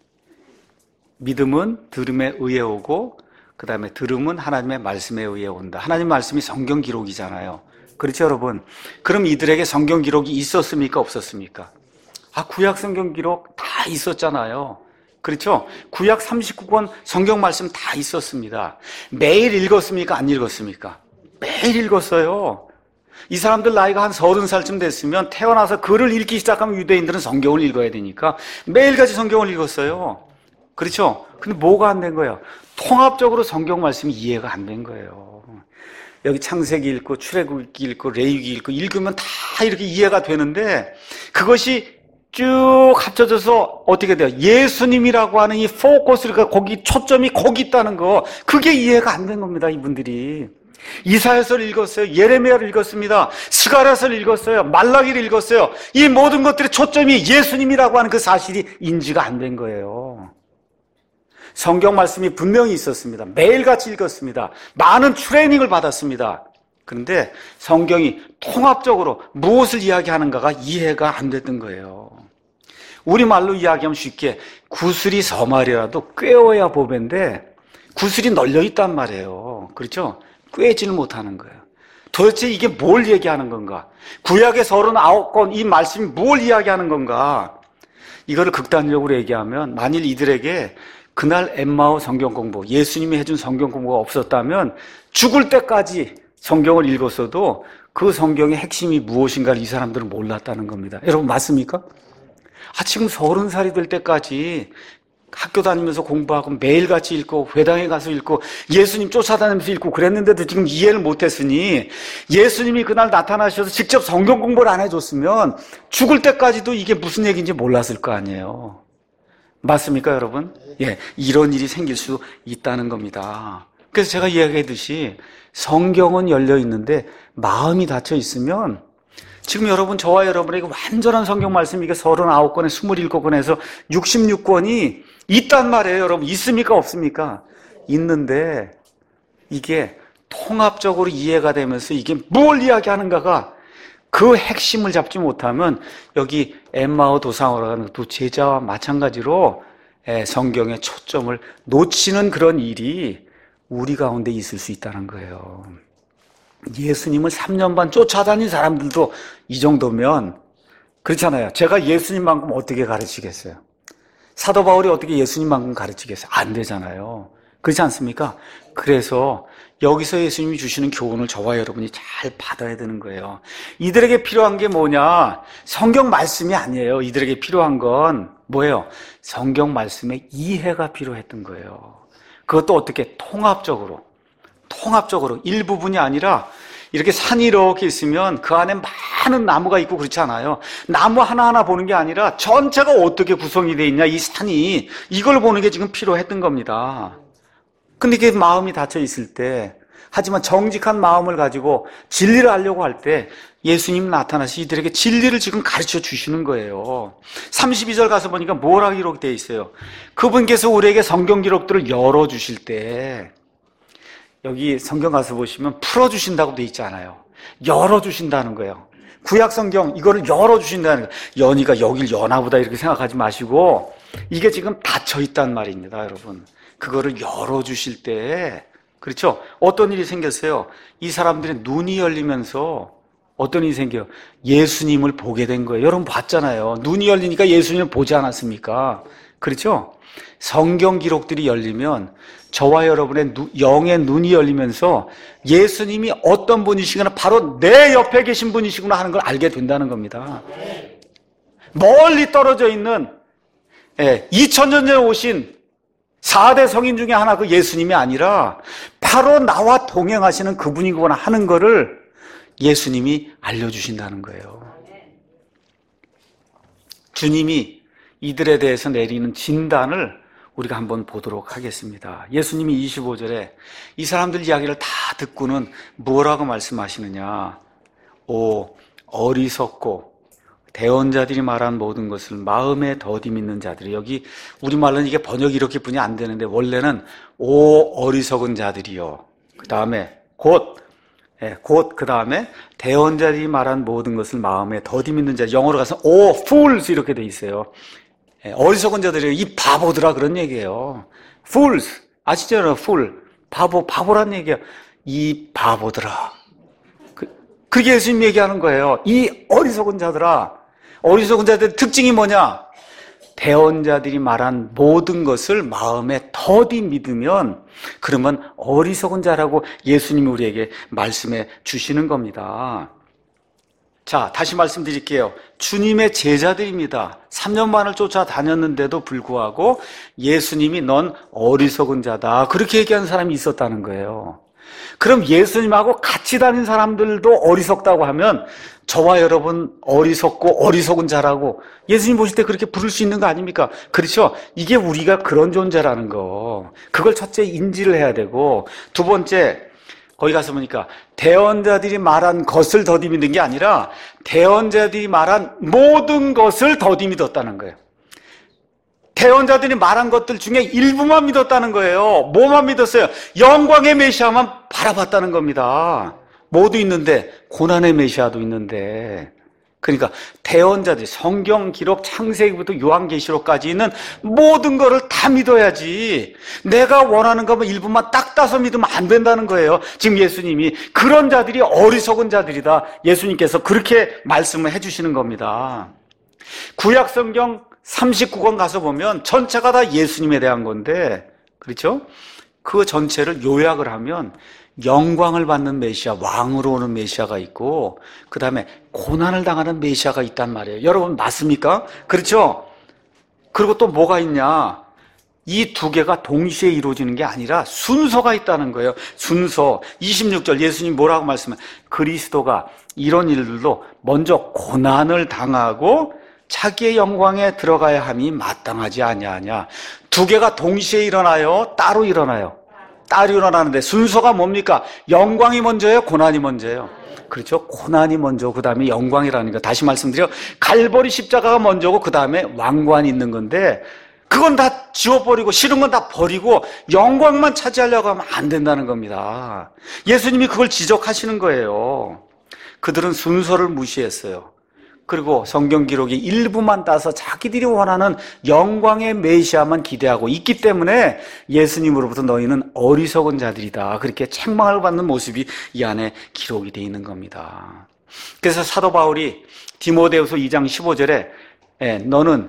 믿음은 들음에 의해 오고 그 다음에 들음은 하나님의 말씀에 의해 온다. 하나님 말씀이 성경 기록이잖아요. 그렇죠, 여러분? 그럼 이들에게 성경 기록이 있었습니까? 없었습니까? 아, 구약 성경 기록 다 있었잖아요. 그렇죠? 구약 삼십구 권 성경 말씀 다 있었습니다. 매일 읽었습니까? 안 읽었습니까? 매일 읽었어요. 이 사람들 나이가 한 서른 살쯤 됐으면 태어나서 글을 읽기 시작하면 유대인들은 성경을 읽어야 되니까 매일같이 성경을 읽었어요. 그렇죠? 근데 뭐가 안 된 거예요? 통합적으로 성경 말씀이 이해가 안 된 거예요. 여기 창세기 읽고 출애굽기 읽고 레위기 읽고 읽으면 다 이렇게 이해가 되는데 그것이 쭉 합쳐져서 어떻게 돼요? 예수님이라고 하는 이 포커스가 거기 초점이 거기 있다는 거 그게 이해가 안 된 겁니다. 이분들이 이사야서를 읽었어요. 예레미야를 읽었습니다. 스가랴서를 읽었어요. 말라기를 읽었어요. 이 모든 것들의 초점이 예수님이라고 하는 그 사실이 인지가 안 된 거예요. 성경 말씀이 분명히 있었습니다. 매일같이 읽었습니다. 많은 트레이닝을 받았습니다. 그런데 성경이 통합적으로 무엇을 이야기하는가가 이해가 안 됐던 거예요. 우리말로 이야기하면 쉽게 구슬이 서말이라도 꿰어야 보배인데 구슬이 널려있단 말이에요. 그렇죠? 꿰지를 못하는 거예요. 도대체 이게 뭘 얘기하는 건가? 구약의 서른아홉 권 이 말씀이 뭘 이야기하는 건가? 이거를 극단적으로 얘기하면 만일 이들에게 그날 엠마오 성경 공부, 예수님이 해준 성경 공부가 없었다면 죽을 때까지 성경을 읽었어도 그 성경의 핵심이 무엇인가를 이 사람들은 몰랐다는 겁니다. 여러분 맞습니까? 아, 지금 서른 살이 될 때까지 학교 다니면서 공부하고 매일같이 읽고 회당에 가서 읽고 예수님 쫓아다니면서 읽고 그랬는데도 지금 이해를 못했으니 예수님이 그날 나타나셔서 직접 성경 공부를 안 해줬으면 죽을 때까지도 이게 무슨 얘기인지 몰랐을 거 아니에요. 맞습니까, 여러분? 예, 이런 일이 생길 수 있다는 겁니다. 그래서 제가 이야기했듯이 성경은 열려 있는데 마음이 닫혀 있으면 지금 여러분, 저와 여러분에게 완전한 성경 말씀 이게 서른아홉 권에 스물일곱 권에서 육십육 권이 있단 말이에요, 여러분. 있습니까, 없습니까? 있는데 이게 통합적으로 이해가 되면서 이게 뭘 이야기하는가가 그 핵심을 잡지 못하면 여기 엠마오 도상으로 가는 두 제자와 마찬가지로 성경의 초점을 놓치는 그런 일이 우리 가운데 있을 수 있다는 거예요. 예수님을 삼 년 반 쫓아다닌 사람들도 이 정도면 그렇잖아요. 제가 예수님만큼 어떻게 가르치겠어요? 사도 바울이 어떻게 예수님만큼 가르치겠어요? 안 되잖아요. 그렇지 않습니까? 그래서 여기서 예수님이 주시는 교훈을 저와 여러분이 잘 받아야 되는 거예요. 이들에게 필요한 게 뭐냐? 성경 말씀이 아니에요. 이들에게 필요한 건 뭐예요? 성경 말씀의 이해가 필요했던 거예요. 그것도 어떻게? 통합적으로. 통합적으로. 일부분이 아니라 이렇게 산이 이렇게 있으면 그 안에 많은 나무가 있고 그렇지 않아요. 나무 하나하나 보는 게 아니라 전체가 어떻게 구성이 되어 있냐, 이 산이. 이걸 보는 게 지금 필요했던 겁니다. 근데 이게 마음이 닫혀 있을 때, 하지만 정직한 마음을 가지고 진리를 알려고 할 때 예수님 나타나서 이들에게 진리를 지금 가르쳐 주시는 거예요. 삼십이 절 가서 보니까 뭐라고 기록되어 있어요? 그분께서 우리에게 성경 기록들을 열어주실 때, 여기 성경 가서 보시면 풀어주신다고 되어 있지 않아요. 열어주신다는 거예요. 구약 성경 이거를 열어주신다는 거예요. 연희가 여길 여나보다 이렇게 생각하지 마시고 이게 지금 닫혀있단 말입니다, 여러분. 그거를 열어주실 때, 그렇죠? 어떤 일이 생겼어요? 이 사람들의 눈이 열리면서 어떤 일이 생겨요? 예수님을 보게 된 거예요. 여러분 봤잖아요. 눈이 열리니까 예수님을 보지 않았습니까? 그렇죠? 성경 기록들이 열리면 저와 여러분의 누, 영의 눈이 열리면서 예수님이 어떤 분이시구나, 바로 내 옆에 계신 분이시구나 하는 걸 알게 된다는 겁니다. 멀리 떨어져 있는 예, 이천 년 전에 오신 사 대 성인 중에 하나 그 예수님이 아니라 바로 나와 동행하시는 그분이구나 하는 거를 예수님이 알려주신다는 거예요. 주님이 이들에 대해서 내리는 진단을 우리가 한번 보도록 하겠습니다. 예수님이 이십오 절에 이 사람들 이야기를 다 듣고는 뭐라고 말씀하시느냐? 오, 어리석고 대언자들이 말한 모든 것을 마음에 더디 믿는 자들이, 여기 우리말로는 이게 번역이 이렇게 뿐이 안 되는데 원래는 오 어리석은 자들이요, 그 다음에 곧 예, 곧 그 다음에 대언자들이 말한 모든 것을 마음에 더디 믿는 자, 영어로 가서 오 fools 이렇게 돼 있어요. 예, 어리석은 자들이 이 바보들아 그런 얘기예요. fools 아시죠? fool 바보, 바보란 얘기야. 이 바보들아. 그, 그게 예수님 얘기하는 거예요. 이 어리석은 자들아. 어리석은 자들의 특징이 뭐냐? 대언자들이 말한 모든 것을 마음에 더디 믿으면, 그러면 어리석은 자라고 예수님이 우리에게 말씀해 주시는 겁니다. 자, 다시 말씀드릴게요. 주님의 제자들입니다. 삼 년 반을 쫓아다녔는데도 불구하고 예수님이 넌 어리석은 자다, 그렇게 얘기하는 사람이 있었다는 거예요. 그럼 예수님하고 같이 다닌 사람들도 어리석다고 하면 저와 여러분 어리석고 어리석은 자라고 예수님 보실 때 그렇게 부를 수 있는 거 아닙니까? 그렇죠? 이게 우리가 그런 존재라는 거, 그걸 첫째 인지를 해야 되고, 두 번째 거기 가서 보니까 대언자들이 말한 것을 더디 믿는 게 아니라 대언자들이 말한 모든 것을 더디 믿었다는 거예요. 대언자들이 말한 것들 중에 일부만 믿었다는 거예요. 뭐만 믿었어요? 영광의 메시아만 바라봤다는 겁니다. 모두 있는데, 고난의 메시아도 있는데, 그러니까 대언자들이 성경 기록 창세기부터 요한계시록까지 있는 모든 거를 다 믿어야지, 내가 원하는 것만 일부만 딱 따서 믿으면 안 된다는 거예요. 지금 예수님이 그런 자들이 어리석은 자들이다, 예수님께서 그렇게 말씀을 해주시는 겁니다. 구약 성경 삼십구 권 가서 보면 전체가 다 예수님에 대한 건데, 그렇죠? 그 전체를 요약을 하면 영광을 받는 메시아, 왕으로 오는 메시아가 있고, 그 다음에 고난을 당하는 메시아가 있단 말이에요. 여러분 맞습니까? 그렇죠? 그리고 또 뭐가 있냐? 이 두 개가 동시에 이루어지는 게 아니라 순서가 있다는 거예요. 순서. 이십육 절 예수님 뭐라고 말씀해요? 그리스도가 이런 일들도 먼저 고난을 당하고 자기의 영광에 들어가야 함이 마땅하지 아니하냐. 두 개가 동시에 일어나요? 따로 일어나요? 따로 일어나는데 순서가 뭡니까? 영광이 먼저예요? 고난이 먼저예요? 그렇죠? 고난이 먼저, 그 다음에 영광이라는 거. 다시 말씀드려, 갈보리 십자가가 먼저고 그 다음에 왕관이 있는 건데, 그건 다 지워버리고 싫은 건 다 버리고 영광만 차지하려고 하면 안 된다는 겁니다. 예수님이 그걸 지적하시는 거예요. 그들은 순서를 무시했어요. 그리고 성경 기록의 일부만 따서 자기들이 원하는 영광의 메시아만 기대하고 있기 때문에 예수님으로부터 너희는 어리석은 자들이다, 그렇게 책망을 받는 모습이 이 안에 기록이 되어 있는 겁니다. 그래서 사도 바울이 디모데후서 이 장 십오 절에 예, 너는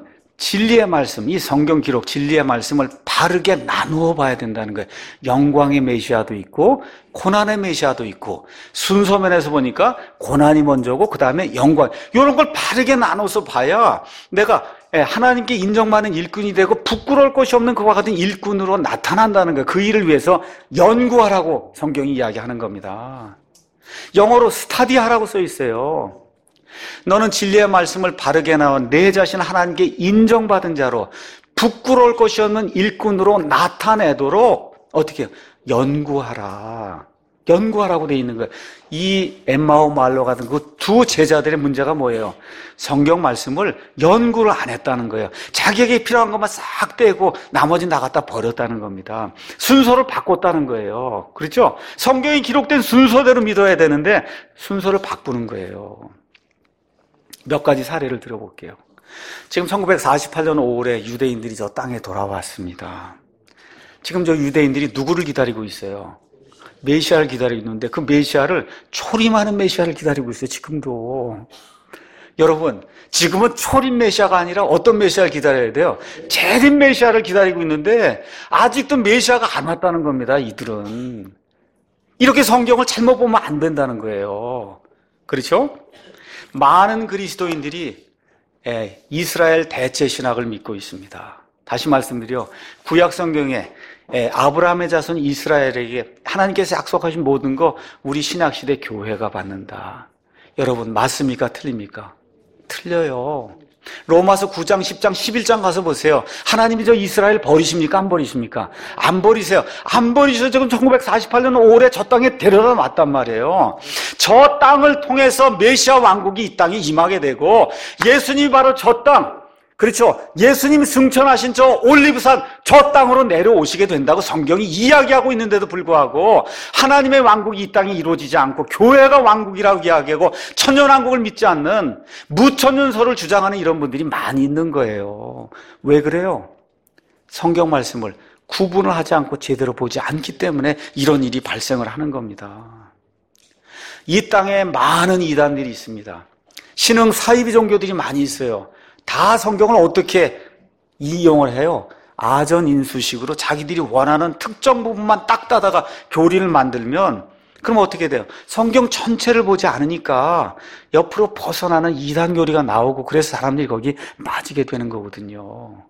진리의 말씀, 이 성경 기록, 진리의 말씀을 바르게 나누어 봐야 된다는 거예요. 영광의 메시아도 있고 고난의 메시아도 있고, 순서면에서 보니까 고난이 먼저고 그 다음에 영광, 이런 걸 바르게 나눠서 봐야 내가 하나님께 인정받는 일꾼이 되고 부끄러울 것이 없는 그와 같은 일꾼으로 나타난다는 거예요. 그 일을 위해서 연구하라고 성경이 이야기하는 겁니다. 영어로 스타디하라고 써 있어요. 너는 진리의 말씀을 바르게 나온 내 자신 하나님께 인정받은 자로 부끄러울 것이 없는 일꾼으로 나타내도록 어떻게 해요? 연구하라. 연구하라고 돼 있는 거예요. 이 엠마오 말로 가던 그 두 제자들의 문제가 뭐예요? 성경 말씀을 연구를 안 했다는 거예요. 자기에게 필요한 것만 싹 떼고 나머지 나갔다 버렸다는 겁니다. 순서를 바꿨다는 거예요. 그렇죠? 성경이 기록된 순서대로 믿어야 되는데 순서를 바꾸는 거예요. 몇 가지 사례를 들어볼게요. 지금 천구백사십팔 년 오월에 유대인들이 저 땅에 돌아왔습니다. 지금 저 유대인들이 누구를 기다리고 있어요? 메시아를 기다리고 있는데 그 메시아를, 초림하는 메시아를 기다리고 있어요. 지금도. 여러분, 지금은 초림 메시아가 아니라 어떤 메시아를 기다려야 돼요? 재림 메시아를 기다리고 있는데 아직도 메시아가 안 왔다는 겁니다. 이들은. 이렇게 성경을 잘못 보면 안 된다는 거예요. 그렇죠? 많은 그리스도인들이 이스라엘 대체 신학을 믿고 있습니다. 다시 말씀드려, 구약 성경에 아브라함의 자손 이스라엘에게 하나님께서 약속하신 모든 거 우리 신약시대 교회가 받는다. 여러분, 맞습니까? 틀립니까? 틀려요. 로마서 구 장, 십 장, 십일 장 가서 보세요. 하나님이 저 이스라엘 버리십니까? 안 버리십니까? 안 버리세요. 안 버리셔서 지금 천구백사십팔 년 오월에 저 땅에 데려다 놨단 말이에요. 저 땅을 통해서 메시아 왕국이 이 땅에 임하게 되고, 예수님이 바로 저 땅, 그렇죠? 예수님이 승천하신 저 올리브산 저 땅으로 내려오시게 된다고 성경이 이야기하고 있는데도 불구하고 하나님의 왕국이 이 땅에 이루어지지 않고 교회가 왕국이라고 이야기하고 천년왕국을 믿지 않는 무천년설을 주장하는 이런 분들이 많이 있는 거예요. 왜 그래요? 성경 말씀을 구분을 하지 않고 제대로 보지 않기 때문에 이런 일이 발생을 하는 겁니다. 이 땅에 많은 이단들이 있습니다. 신흥 사이비 종교들이 많이 있어요. 다 성경을 어떻게 이용을 해요? 아전인수식으로 자기들이 원하는 특정 부분만 딱 따다가 교리를 만들면, 그럼 어떻게 돼요? 성경 전체를 보지 않으니까 옆으로 벗어나는 이단 교리가 나오고, 그래서 사람들이 거기 빠지게 되는 거거든요.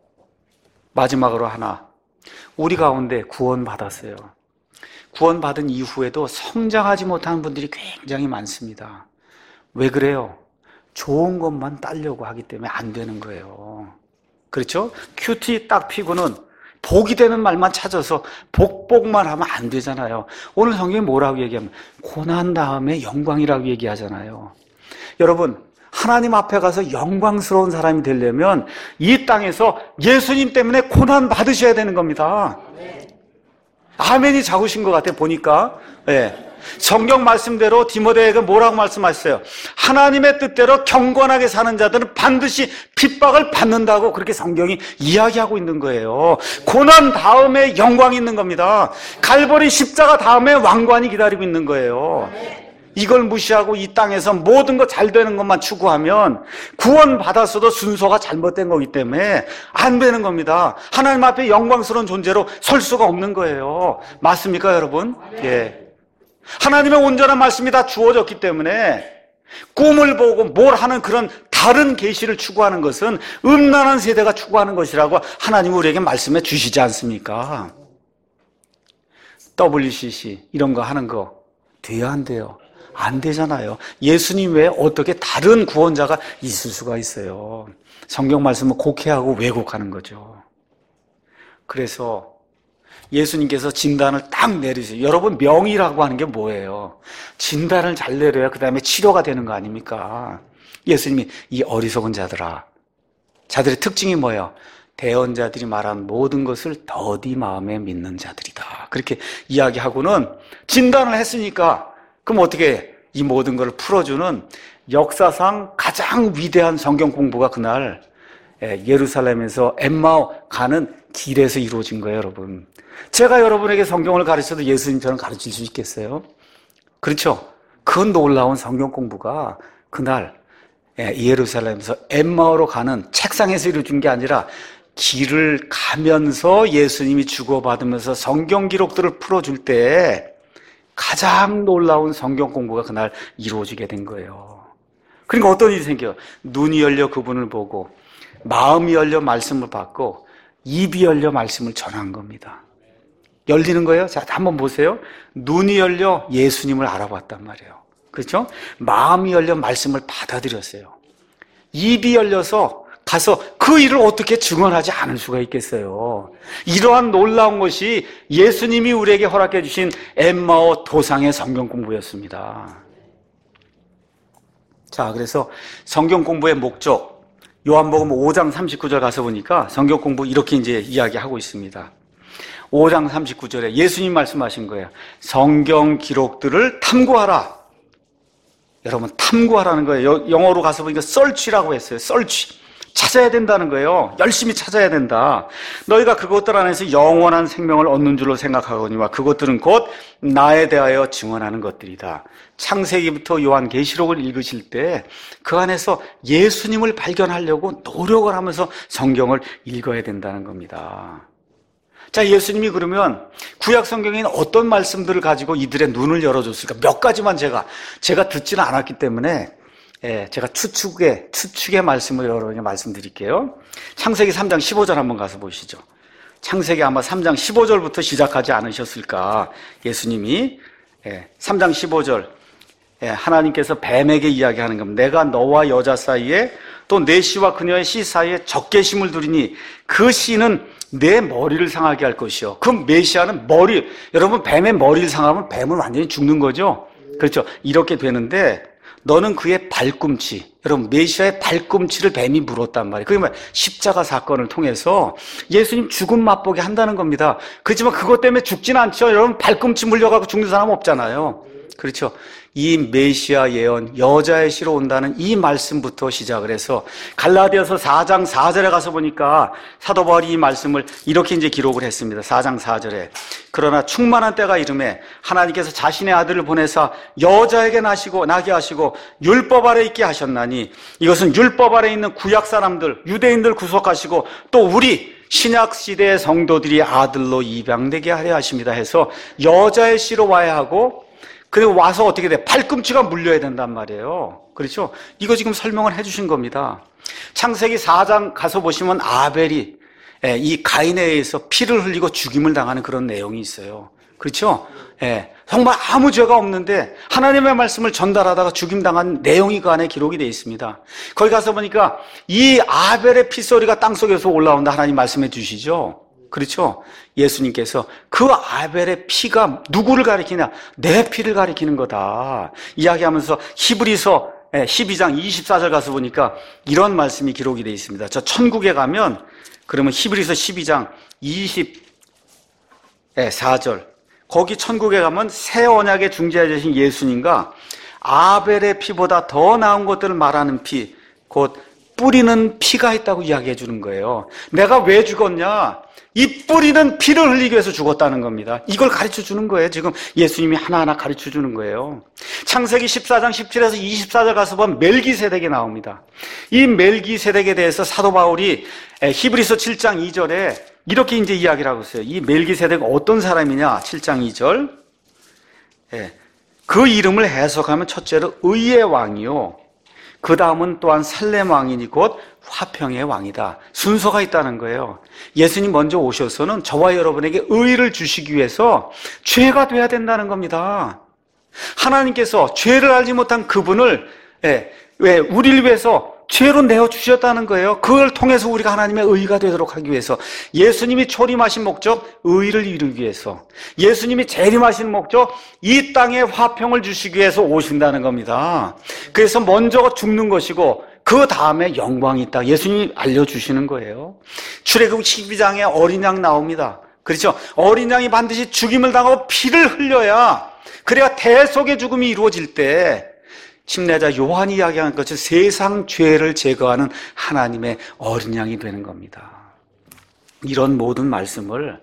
마지막으로 하나, 우리 가운데 구원받았어요. 구원받은 이후에도 성장하지 못하는 분들이 굉장히 많습니다. 왜 그래요? 좋은 것만 따려고 하기 때문에 안 되는 거예요. 그렇죠? 큐티 딱 피고는 복이 되는 말만 찾아서 복복만 하면 안 되잖아요. 오늘 성경이 뭐라고 얘기하면 고난 다음에 영광이라고 얘기하잖아요. 여러분, 하나님 앞에 가서 영광스러운 사람이 되려면 이 땅에서 예수님 때문에 고난 받으셔야 되는 겁니다. 아멘이 작으신 것 같아요, 보니까. 네. 성경 말씀대로 디모데에게 뭐라고 말씀하셨어요? 하나님의 뜻대로 경건하게 사는 자들은 반드시 핍박을 받는다고 그렇게 성경이 이야기하고 있는 거예요. 고난 다음에 영광이 있는 겁니다. 갈보리 십자가 다음에 왕관이 기다리고 있는 거예요. 이걸 무시하고 이 땅에서 모든 거 잘 되는 것만 추구하면 구원받았어도 순서가 잘못된 거기 때문에 안 되는 겁니다. 하나님 앞에 영광스러운 존재로 설 수가 없는 거예요. 맞습니까, 여러분? 예. 하나님의 온전한 말씀이 다 주어졌기 때문에 꿈을 보고 뭘 하는 그런 다른 계시를 추구하는 것은 음란한 세대가 추구하는 것이라고 하나님은 우리에게 말씀해 주시지 않습니까? 더블유씨씨 이런 거 하는 거 돼요, 안 돼요? 안 되잖아요. 예수님 외에 어떻게 다른 구원자가 있을 수가 있어요. 성경 말씀을 곡해하고 왜곡하는 거죠. 그래서 예수님께서 진단을 딱 내리세요. 여러분, 명의라고 하는 게 뭐예요? 진단을 잘 내려야 그 다음에 치료가 되는 거 아닙니까? 예수님이 이 어리석은 자들아, 자들의 특징이 뭐예요? 대언자들이 말한 모든 것을 더디 마음에 믿는 자들이다. 그렇게 이야기하고는 진단을 했으니까 그럼 어떻게 해? 이 모든 걸 풀어주는 역사상 가장 위대한 성경 공부가 그날 예루살렘에서 엠마오 가는 길에서 이루어진 거예요, 여러분. 제가 여러분에게 성경을 가르쳐도 예수님처럼 가르칠 수 있겠어요? 그렇죠? 그 놀라운 성경 공부가 그날 예루살렘에서 엠마오로 가는 책상에서 이루어진 게 아니라 길을 가면서 예수님이 주고받으면서 성경 기록들을 풀어줄 때 가장 놀라운 성경 공부가 그날 이루어지게 된 거예요. 그러니까 어떤 일이 생겨요? 눈이 열려 그분을 보고, 마음이 열려 말씀을 받고, 입이 열려 말씀을 전한 겁니다. 열리는 거예요? 자, 한번 보세요. 눈이 열려 예수님을 알아봤단 말이에요. 그렇죠? 마음이 열려 말씀을 받아들였어요. 입이 열려서 가서 그 일을 어떻게 증언하지 않을 수가 있겠어요. 이러한 놀라운 것이 예수님이 우리에게 허락해 주신 엠마오 도상의 성경 공부였습니다. 자, 그래서 성경 공부의 목적, 요한복음 오 장 삼십구 절 가서 보니까 성경 공부 이렇게 이제 이야기하고 있습니다. 오 장 삼십구 절에 예수님 말씀하신 거예요. 성경 기록들을 탐구하라. 여러분, 탐구하라는 거예요. 영어로 가서 보니까 search라고 했어요. search. 찾아야 된다는 거예요. 열심히 찾아야 된다. 너희가 그것들 안에서 영원한 생명을 얻는 줄로 생각하거니와 그것들은 곧 나에 대하여 증언하는 것들이다. 창세기부터 요한계시록을 읽으실 때 그 안에서 예수님을 발견하려고 노력을 하면서 성경을 읽어야 된다는 겁니다. 자, 예수님이 그러면 구약 성경에는 어떤 말씀들을 가지고 이들의 눈을 열어줬을까? 몇 가지만 제가 제가 듣지는 않았기 때문에 예, 제가 추측의 추측의 말씀을 여러분에게 말씀드릴게요. 창세기 삼 장 십오 절 한번 가서 보시죠. 창세기 아마 삼 장 십오 절부터 시작하지 않으셨을까? 예수님이 예, 삼 장 십오 절 예, 하나님께서 뱀에게 이야기하는 겁니다. 내가 너와 여자 사이에 또 내 씨와 그녀의 씨 사이에 적개심을 두리니 그 씨는 내 머리를 상하게 할 것이요. 그 메시아는 머리, 여러분 뱀의 머리를 상하면 뱀은 완전히 죽는 거죠. 그렇죠. 이렇게 되는데 너는 그의 발꿈치, 여러분 메시아의 발꿈치를 뱀이 물었단 말이에요. 그게 뭐야? 십자가 사건을 통해서 예수님 죽음 맛보게 한다는 겁니다. 그렇지만 그것 때문에 죽진 않죠. 여러분 발꿈치 물려가고 죽는 사람 없잖아요. 그렇죠. 이 메시아 예언, 여자의 씨로 온다는 이 말씀부터 시작을 해서 갈라디아서 사 장 사 절에 가서 보니까 사도 바울이 이 말씀을 이렇게 이제 기록을 했습니다. 사 장 사 절에 그러나 충만한 때가 이름에 하나님께서 자신의 아들을 보내사 여자에게 나시고 나게 하시고 율법 아래 있게 하셨나니 이것은 율법 아래 있는 구약 사람들, 유대인들 구속하시고 또 우리 신약 시대의 성도들이 아들로 입양되게 하려 하십니다 해서 여자의 씨로 와야 하고 그리고 와서 어떻게 돼? 발꿈치가 물려야 된단 말이에요. 그렇죠? 이거 지금 설명을 해주신 겁니다. 창세기 사 장 가서 보시면 아벨이 이 가인에 의해서 피를 흘리고 죽임을 당하는 그런 내용이 있어요. 그렇죠? 예, 정말 아무 죄가 없는데 하나님의 말씀을 전달하다가 죽임당한 내용이 그 안에 기록이 되어 있습니다. 거기 가서 보니까 이 아벨의 피소리가 땅속에서 올라온다 하나님 말씀해 주시죠. 그렇죠? 예수님께서 그 아벨의 피가 누구를 가리키냐? 내 피를 가리키는 거다 이야기하면서 히브리서 십이 장 이십사 절 가서 보니까 이런 말씀이 기록이 되어 있습니다. 저 천국에 가면 그러면 히브리서 십이 장 이십사 절 거기 천국에 가면 새 언약의 중재자 되신 예수님과 아벨의 피보다 더 나은 것들을 말하는 피, 곧 뿌리는 피가 있다고 이야기해 주는 거예요. 내가 왜 죽었냐? 이 뿌리는 피를 흘리기 위해서 죽었다는 겁니다. 이걸 가르쳐 주는 거예요. 지금 예수님이 하나하나 가르쳐 주는 거예요. 창세기 십사 장 십칠에서 이십사 절 가서 보면 멜기세덱이 나옵니다. 이 멜기세덱에 대해서 사도 바울이 히브리서 칠 장 이 절에 이렇게 이제 이야기를 하고 있어요. 이 멜기세덱은 어떤 사람이냐? 칠 장 이 절. 그 이름을 해석하면 첫째로 의의 왕이요. 그 다음은 또한 살렘 왕이니 곧 화평의 왕이다. 순서가 있다는 거예요. 예수님 먼저 오셔서는 저와 여러분에게 의를 주시기 위해서 죄가 돼야 된다는 겁니다. 하나님께서 죄를 알지 못한 그분을 예, 왜 우리를 위해서 죄로 내어주셨다는 거예요. 그걸 통해서 우리가 하나님의 의가 되도록 하기 위해서 예수님이 초림하신 목적 의를 이루기 위해서 예수님이 재림하신 목적 이 땅에 화평을 주시기 위해서 오신다는 겁니다. 그래서 먼저 죽는 것이고 그 다음에 영광이 있다. 예수님이 알려주시는 거예요. 출애굽 십이 장에 어린 양 나옵니다. 그렇죠? 어린 양이 반드시 죽임을 당하고 피를 흘려야 그래야 대속의 죽음이 이루어질 때 침례자 요한이 이야기한 것처럼 세상 죄를 제거하는 하나님의 어린 양이 되는 겁니다. 이런 모든 말씀을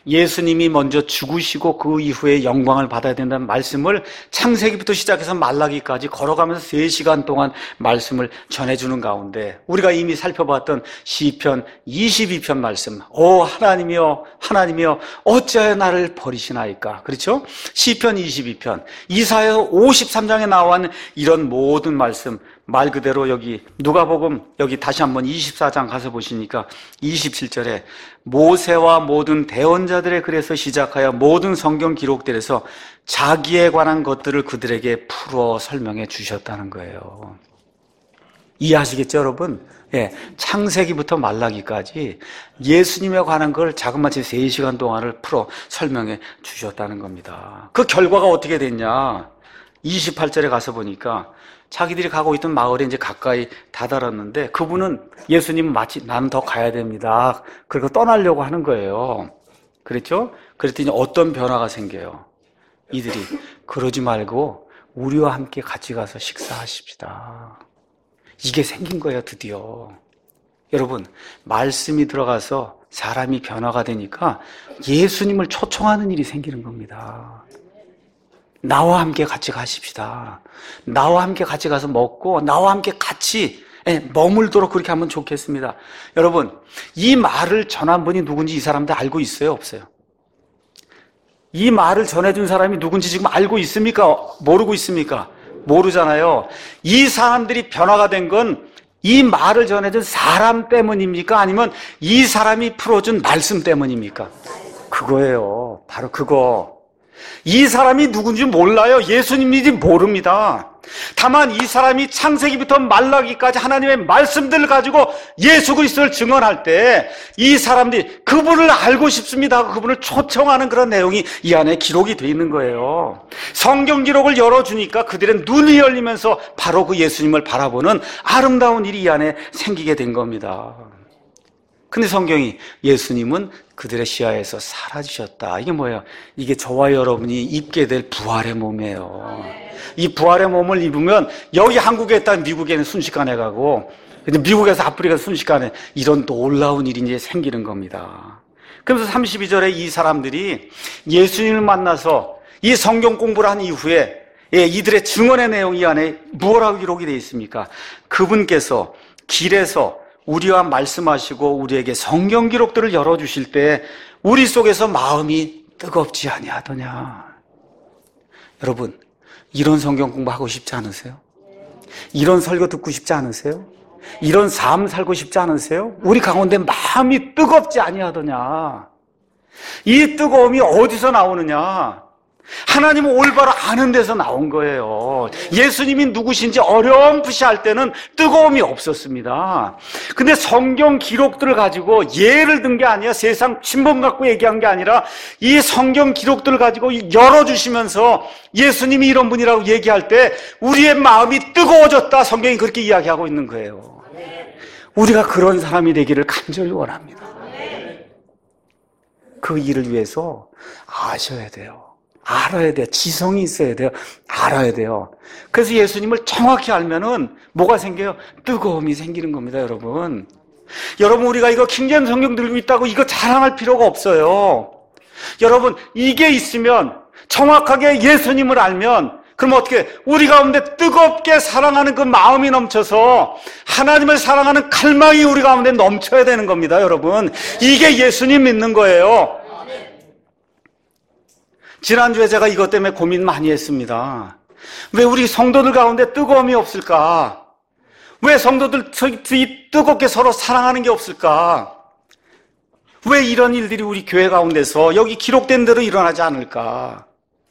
예수님이 먼저 죽으시고 그 이후에 영광을 받아야 된다는 말씀을 창세기부터 시작해서 말라기까지 걸어가면서 세 시간 동안 말씀을 전해주는 가운데 우리가 이미 살펴봤던 시편 이십이 편 말씀, 오 하나님이여 하나님이여 어찌하여 나를 버리시나이까, 그렇죠? 시편 이십이 편, 이사야 오십삼 장에 나온 이런 모든 말씀, 말 그대로 여기 누가복음 여기 다시 한번 이십사 장 가서 보시니까 이십칠 절에 모세와 모든 대언자들의 글에서 시작하여 모든 성경 기록들에서 자기에 관한 것들을 그들에게 풀어 설명해 주셨다는 거예요. 이해하시겠죠, 여러분? 예, 창세기부터 말라기까지 예수님에 관한 걸 자그마치 세 시간 동안을 풀어 설명해 주셨다는 겁니다. 그 결과가 어떻게 됐냐? 이십팔 절에 가서 보니까 자기들이 가고 있던 마을에 이제 가까이 다다랐는데 그분은 예수님은 마치 나는 더 가야 됩니다. 그리고 떠나려고 하는 거예요. 그랬죠? 그랬더니 어떤 변화가 생겨요? 이들이 그러지 말고 우리와 함께 같이 가서 식사하십시다. 이게 생긴 거예요, 드디어. 여러분, 말씀이 들어가서 사람이 변화가 되니까 예수님을 초청하는 일이 생기는 겁니다. 나와 함께 같이 가십시다. 나와 함께 같이 가서 먹고 나와 함께 같이 머물도록 그렇게 하면 좋겠습니다. 여러분, 이 말을 전한 분이 누군지 이 사람들 알고 있어요, 없어요? 이 말을 전해준 사람이 누군지 지금 알고 있습니까? 모르고 있습니까? 모르잖아요. 이 사람들이 변화가 된 건 이 말을 전해준 사람 때문입니까? 아니면 이 사람이 풀어준 말씀 때문입니까? 그거예요. 바로 그거. 이 사람이 누군지 몰라요. 예수님인지 모릅니다. 다만 이 사람이 창세기부터 말라기까지 하나님의 말씀들을 가지고 예수 그리스도를 증언할 때 이 사람들이 그분을 알고 싶습니다. 그분을 초청하는 그런 내용이 이 안에 기록이 되어 있는 거예요. 성경 기록을 열어주니까 그들의 눈이 열리면서 바로 그 예수님을 바라보는 아름다운 일이 이 안에 생기게 된 겁니다. 근데 성경이 예수님은 그들의 시야에서 사라지셨다. 이게 뭐예요? 이게 저와 여러분이 입게 될 부활의 몸이에요. 이 부활의 몸을 입으면 여기 한국에 있다가 미국에는 순식간에 가고 미국에서 아프리카 순식간에 이런 놀라운 일이 이제 생기는 겁니다. 그래서 삼십이 절에 이 사람들이 예수님을 만나서 이 성경 공부를 한 이후에 예, 이들의 증언의 내용이 안에 무엇라고 기록이 되어 있습니까? 그분께서 길에서 우리와 말씀하시고 우리에게 성경 기록들을 열어주실 때 우리 속에서 마음이 뜨겁지 아니하더냐. 여러분, 이런 성경 공부하고 싶지 않으세요? 이런 설교 듣고 싶지 않으세요? 이런 삶 살고 싶지 않으세요? 우리 가운데 마음이 뜨겁지 아니하더냐. 이 뜨거움이 어디서 나오느냐? 하나님은 올바로 아는 데서 나온 거예요. 예수님이 누구신지 어렴풋이 알 때는 뜨거움이 없었습니다. 근데 성경 기록들을 가지고 예를 든 게 아니라 세상 신분 갖고 얘기한 게 아니라 이 성경 기록들을 가지고 열어주시면서 예수님이 이런 분이라고 얘기할 때 우리의 마음이 뜨거워졌다. 성경이 그렇게 이야기하고 있는 거예요. 우리가 그런 사람이 되기를 간절히 원합니다. 그 일을 위해서 아셔야 돼요. 알아야 돼요. 지성이 있어야 돼요. 알아야 돼요. 그래서 예수님을 정확히 알면은 뭐가 생겨요? 뜨거움이 생기는 겁니다, 여러분. 여러분, 우리가 이거 킹제임 성경 들고 있다고 이거 자랑할 필요가 없어요. 여러분, 이게 있으면 정확하게 예수님을 알면 그럼 어떻게 우리 가운데 뜨겁게 사랑하는 그 마음이 넘쳐서 하나님을 사랑하는 갈망이 우리 가운데 넘쳐야 되는 겁니다, 여러분. 이게 예수님 믿는 거예요. 지난주에 제가 이것 때문에 고민 많이 했습니다. 왜 우리 성도들 가운데 뜨거움이 없을까? 왜 성도들이 뜨겁게 서로 사랑하는 게 없을까? 왜 이런 일들이 우리 교회 가운데서 여기 기록된 대로 일어나지 않을까?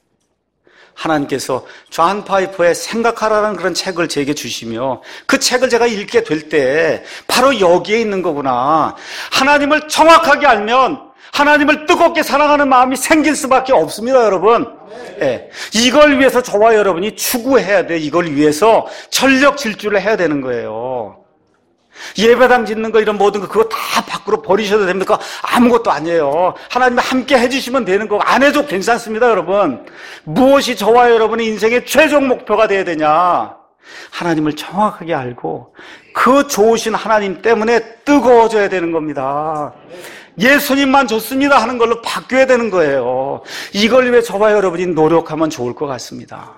하나님께서 존 파이퍼의 생각하라는 그런 책을 제게 주시며 그 책을 제가 읽게 될 때 바로 여기에 있는 거구나. 하나님을 정확하게 알면 하나님을 뜨겁게 사랑하는 마음이 생길 수밖에 없습니다, 여러분. 예. 이걸 위해서 저와 여러분이 추구해야 돼. 이걸 위해서 전력 질주를 해야 되는 거예요. 예배당 짓는 거 이런 모든 거 그거 다 밖으로 버리셔도 됩니까? 아무것도 아니에요. 하나님이 함께 해주시면 되는 거 안 해도 괜찮습니다, 여러분. 무엇이 저와 여러분의 인생의 최종 목표가 돼야 되냐? 하나님을 정확하게 알고 그 좋으신 하나님 때문에 뜨거워져야 되는 겁니다. 예수님만 좋습니다 하는 걸로 바뀌어야 되는 거예요. 이걸 위해 저와 여러분이 노력하면 좋을 것 같습니다.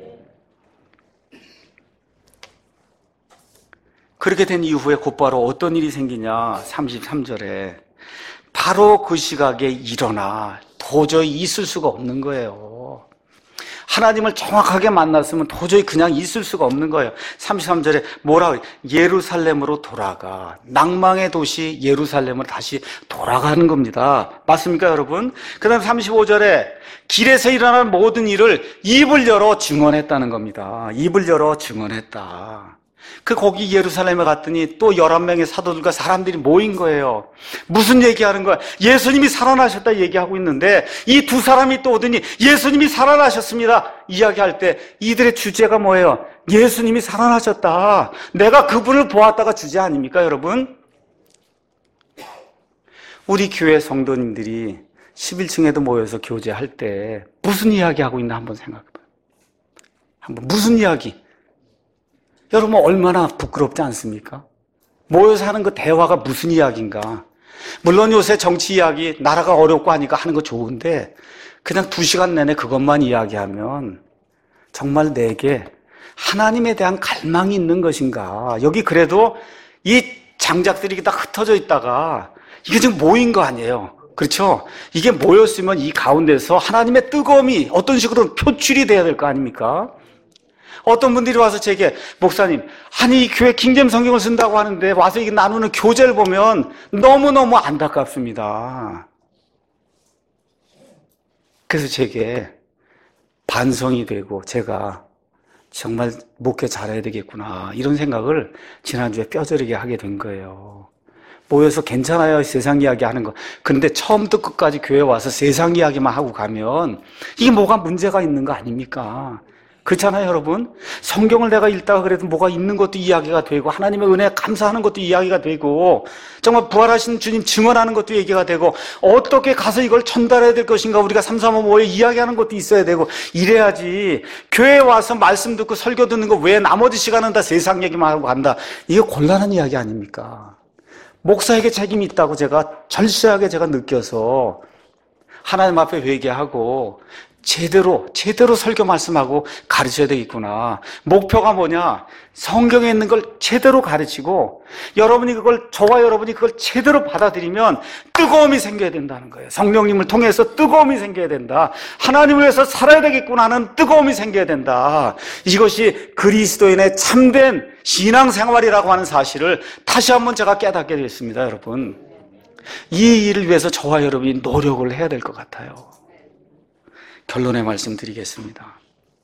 그렇게 된 이후에 곧바로 어떤 일이 생기냐? 삼십삼 절에 바로 그 시각에 일어나 도저히 있을 수가 없는 거예요. 하나님을 정확하게 만났으면 도저히 그냥 있을 수가 없는 거예요. 삼십삼 절에 뭐라 그래요? 예루살렘으로 돌아가. 낭망의 도시 예루살렘으로 다시 돌아가는 겁니다. 맞습니까, 여러분? 그 다음 삼십오 절에 길에서 일어난 모든 일을 입을 열어 증언했다는 겁니다. 입을 열어 증언했다. 그 거기 예루살렘에 갔더니 또 열한 명의 사도들과 사람들이 모인 거예요. 무슨 얘기하는 거야? 예수님이 살아나셨다 얘기하고 있는데 이 두 사람이 또 오더니 예수님이 살아나셨습니다 이야기할 때 이들의 주제가 뭐예요? 예수님이 살아나셨다. 내가 그분을 보았다가 주제 아닙니까, 여러분? 우리 교회 성도님들이 십일 층에도 모여서 교제할 때 무슨 이야기하고 있나 한번 생각해봐요. 한번 무슨 이야기? 여러분 얼마나 부끄럽지 않습니까? 모여서 하는 그 대화가 무슨 이야기인가? 물론 요새 정치 이야기 나라가 어렵고 하니까 하는 거 좋은데 그냥 두 시간 내내 그것만 이야기하면 정말 내게 하나님에 대한 갈망이 있는 것인가? 여기 그래도 이 장작들이 다 흩어져 있다가 이게 지금 모인 거 아니에요? 그렇죠? 이게 모였으면 이 가운데서 하나님의 뜨거움이 어떤 식으로 표출이 돼야 될 거 아닙니까? 어떤 분들이 와서 제게 목사님, 아니 이 교회 킹잼 성경을 쓴다고 하는데 와서 이게 나누는 교재를 보면 너무너무 안타깝습니다. 그래서 제게 반성이 되고 제가 정말 목회 잘해야 되겠구나 이런 생각을 지난주에 뼈저리게 하게 된 거예요. 모여서 괜찮아요 세상 이야기 하는 거. 근데 처음부터 끝까지 교회 와서 세상 이야기만 하고 가면 이게 뭐가 문제가 있는 거 아닙니까? 그렇잖아요, 여러분? 성경을 내가 읽다가 그래도 뭐가 있는 것도 이야기가 되고 하나님의 은혜에 감사하는 것도 이야기가 되고 정말 부활하신 주님 증언하는 것도 얘기가 되고 어떻게 가서 이걸 전달해야 될 것인가 우리가 삼삼오오 모여 이야기하는 것도 있어야 되고 이래야지 교회에 와서 말씀 듣고 설교 듣는 거 왜 나머지 시간은 다 세상 얘기만 하고 간다. 이게 곤란한 이야기 아닙니까? 목사에게 책임이 있다고 제가 절실하게 제가 느껴서 하나님 앞에 회개하고 제대로 제대로 설교 말씀하고 가르쳐야 되겠구나. 목표가 뭐냐? 성경에 있는 걸 제대로 가르치고 여러분이 그걸 저와 여러분이 그걸 제대로 받아들이면 뜨거움이 생겨야 된다는 거예요. 성령님을 통해서 뜨거움이 생겨야 된다. 하나님을 위해서 살아야 되겠구나 하는 뜨거움이 생겨야 된다. 이것이 그리스도인의 참된 신앙생활이라고 하는 사실을 다시 한번 제가 깨닫게 됐습니다, 여러분. 이 일을 위해서 저와 여러분이 노력을 해야 될 것 같아요. 결론의 말씀 드리겠습니다.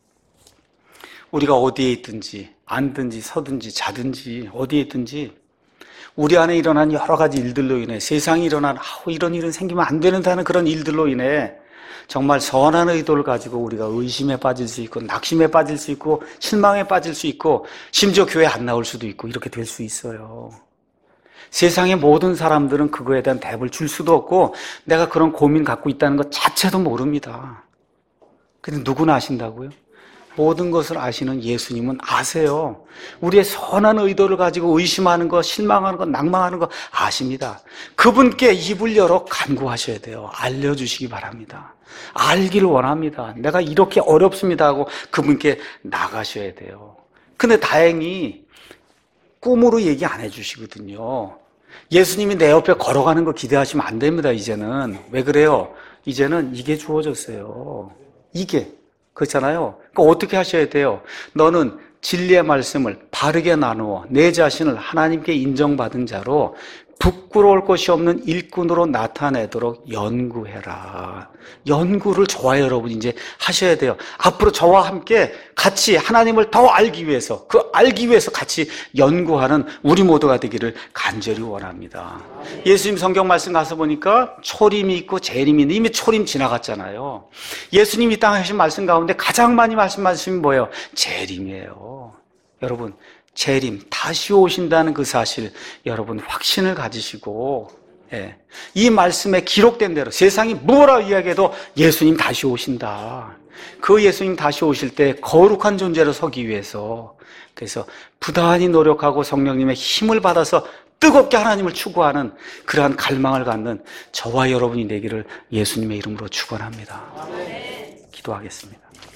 우리가 어디에 있든지 앉든지 서든지 자든지 어디에 있든지 우리 안에 일어난 여러 가지 일들로 인해 세상에 일어난 아우 이런 일은 생기면 안 되는다는 그런 일들로 인해 정말 선한 의도를 가지고 우리가 의심에 빠질 수 있고 낙심에 빠질 수 있고 실망에 빠질 수 있고 심지어 교회 안 나올 수도 있고 이렇게 될 수 있어요. 세상의 모든 사람들은 그거에 대한 답을 줄 수도 없고 내가 그런 고민 갖고 있다는 것 자체도 모릅니다. 근데 누구나 아신다고요? 모든 것을 아시는 예수님은 아세요. 우리의 선한 의도를 가지고 의심하는 거, 실망하는 거, 낭망하는 거 아십니다. 그분께 입을 열어 간구하셔야 돼요. 알려주시기 바랍니다. 알기를 원합니다. 내가 이렇게 어렵습니다 하고 그분께 나가셔야 돼요. 근데 다행히 꿈으로 얘기 안 해주시거든요. 예수님이 내 옆에 걸어가는 거 기대하시면 안 됩니다. 이제는. 왜 그래요? 이제는 이게 주어졌어요. 이게 그렇잖아요. 그러니까 어떻게 하셔야 돼요? 너는 진리의 말씀을 바르게 나누어 내 자신을 하나님께 인정받은 자로 부끄러울 것이 없는 일꾼으로 나타내도록 연구해라. 연구를 저와 여러분이 이제 하셔야 돼요. 앞으로 저와 함께 같이 하나님을 더 알기 위해서, 그 알기 위해서 같이 연구하는 우리 모두가 되기를 간절히 원합니다. 예수님 성경 말씀 가서 보니까 초림이 있고 재림이 있는데 이미 초림 지나갔잖아요. 예수님이 이 땅에 하신 말씀 가운데 가장 많이 말씀 말씀이 뭐예요? 재림이에요. 여러분, 재림, 다시 오신다는 그 사실 여러분 확신을 가지시고 예, 이 말씀에 기록된 대로 세상이 뭐라 이야기해도 예수님 다시 오신다. 그 예수님 다시 오실 때 거룩한 존재로 서기 위해서 그래서 부단히 노력하고 성령님의 힘을 받아서 뜨겁게 하나님을 추구하는 그러한 갈망을 갖는 저와 여러분이 되기를 예수님의 이름으로 축원합니다. 기도하겠습니다.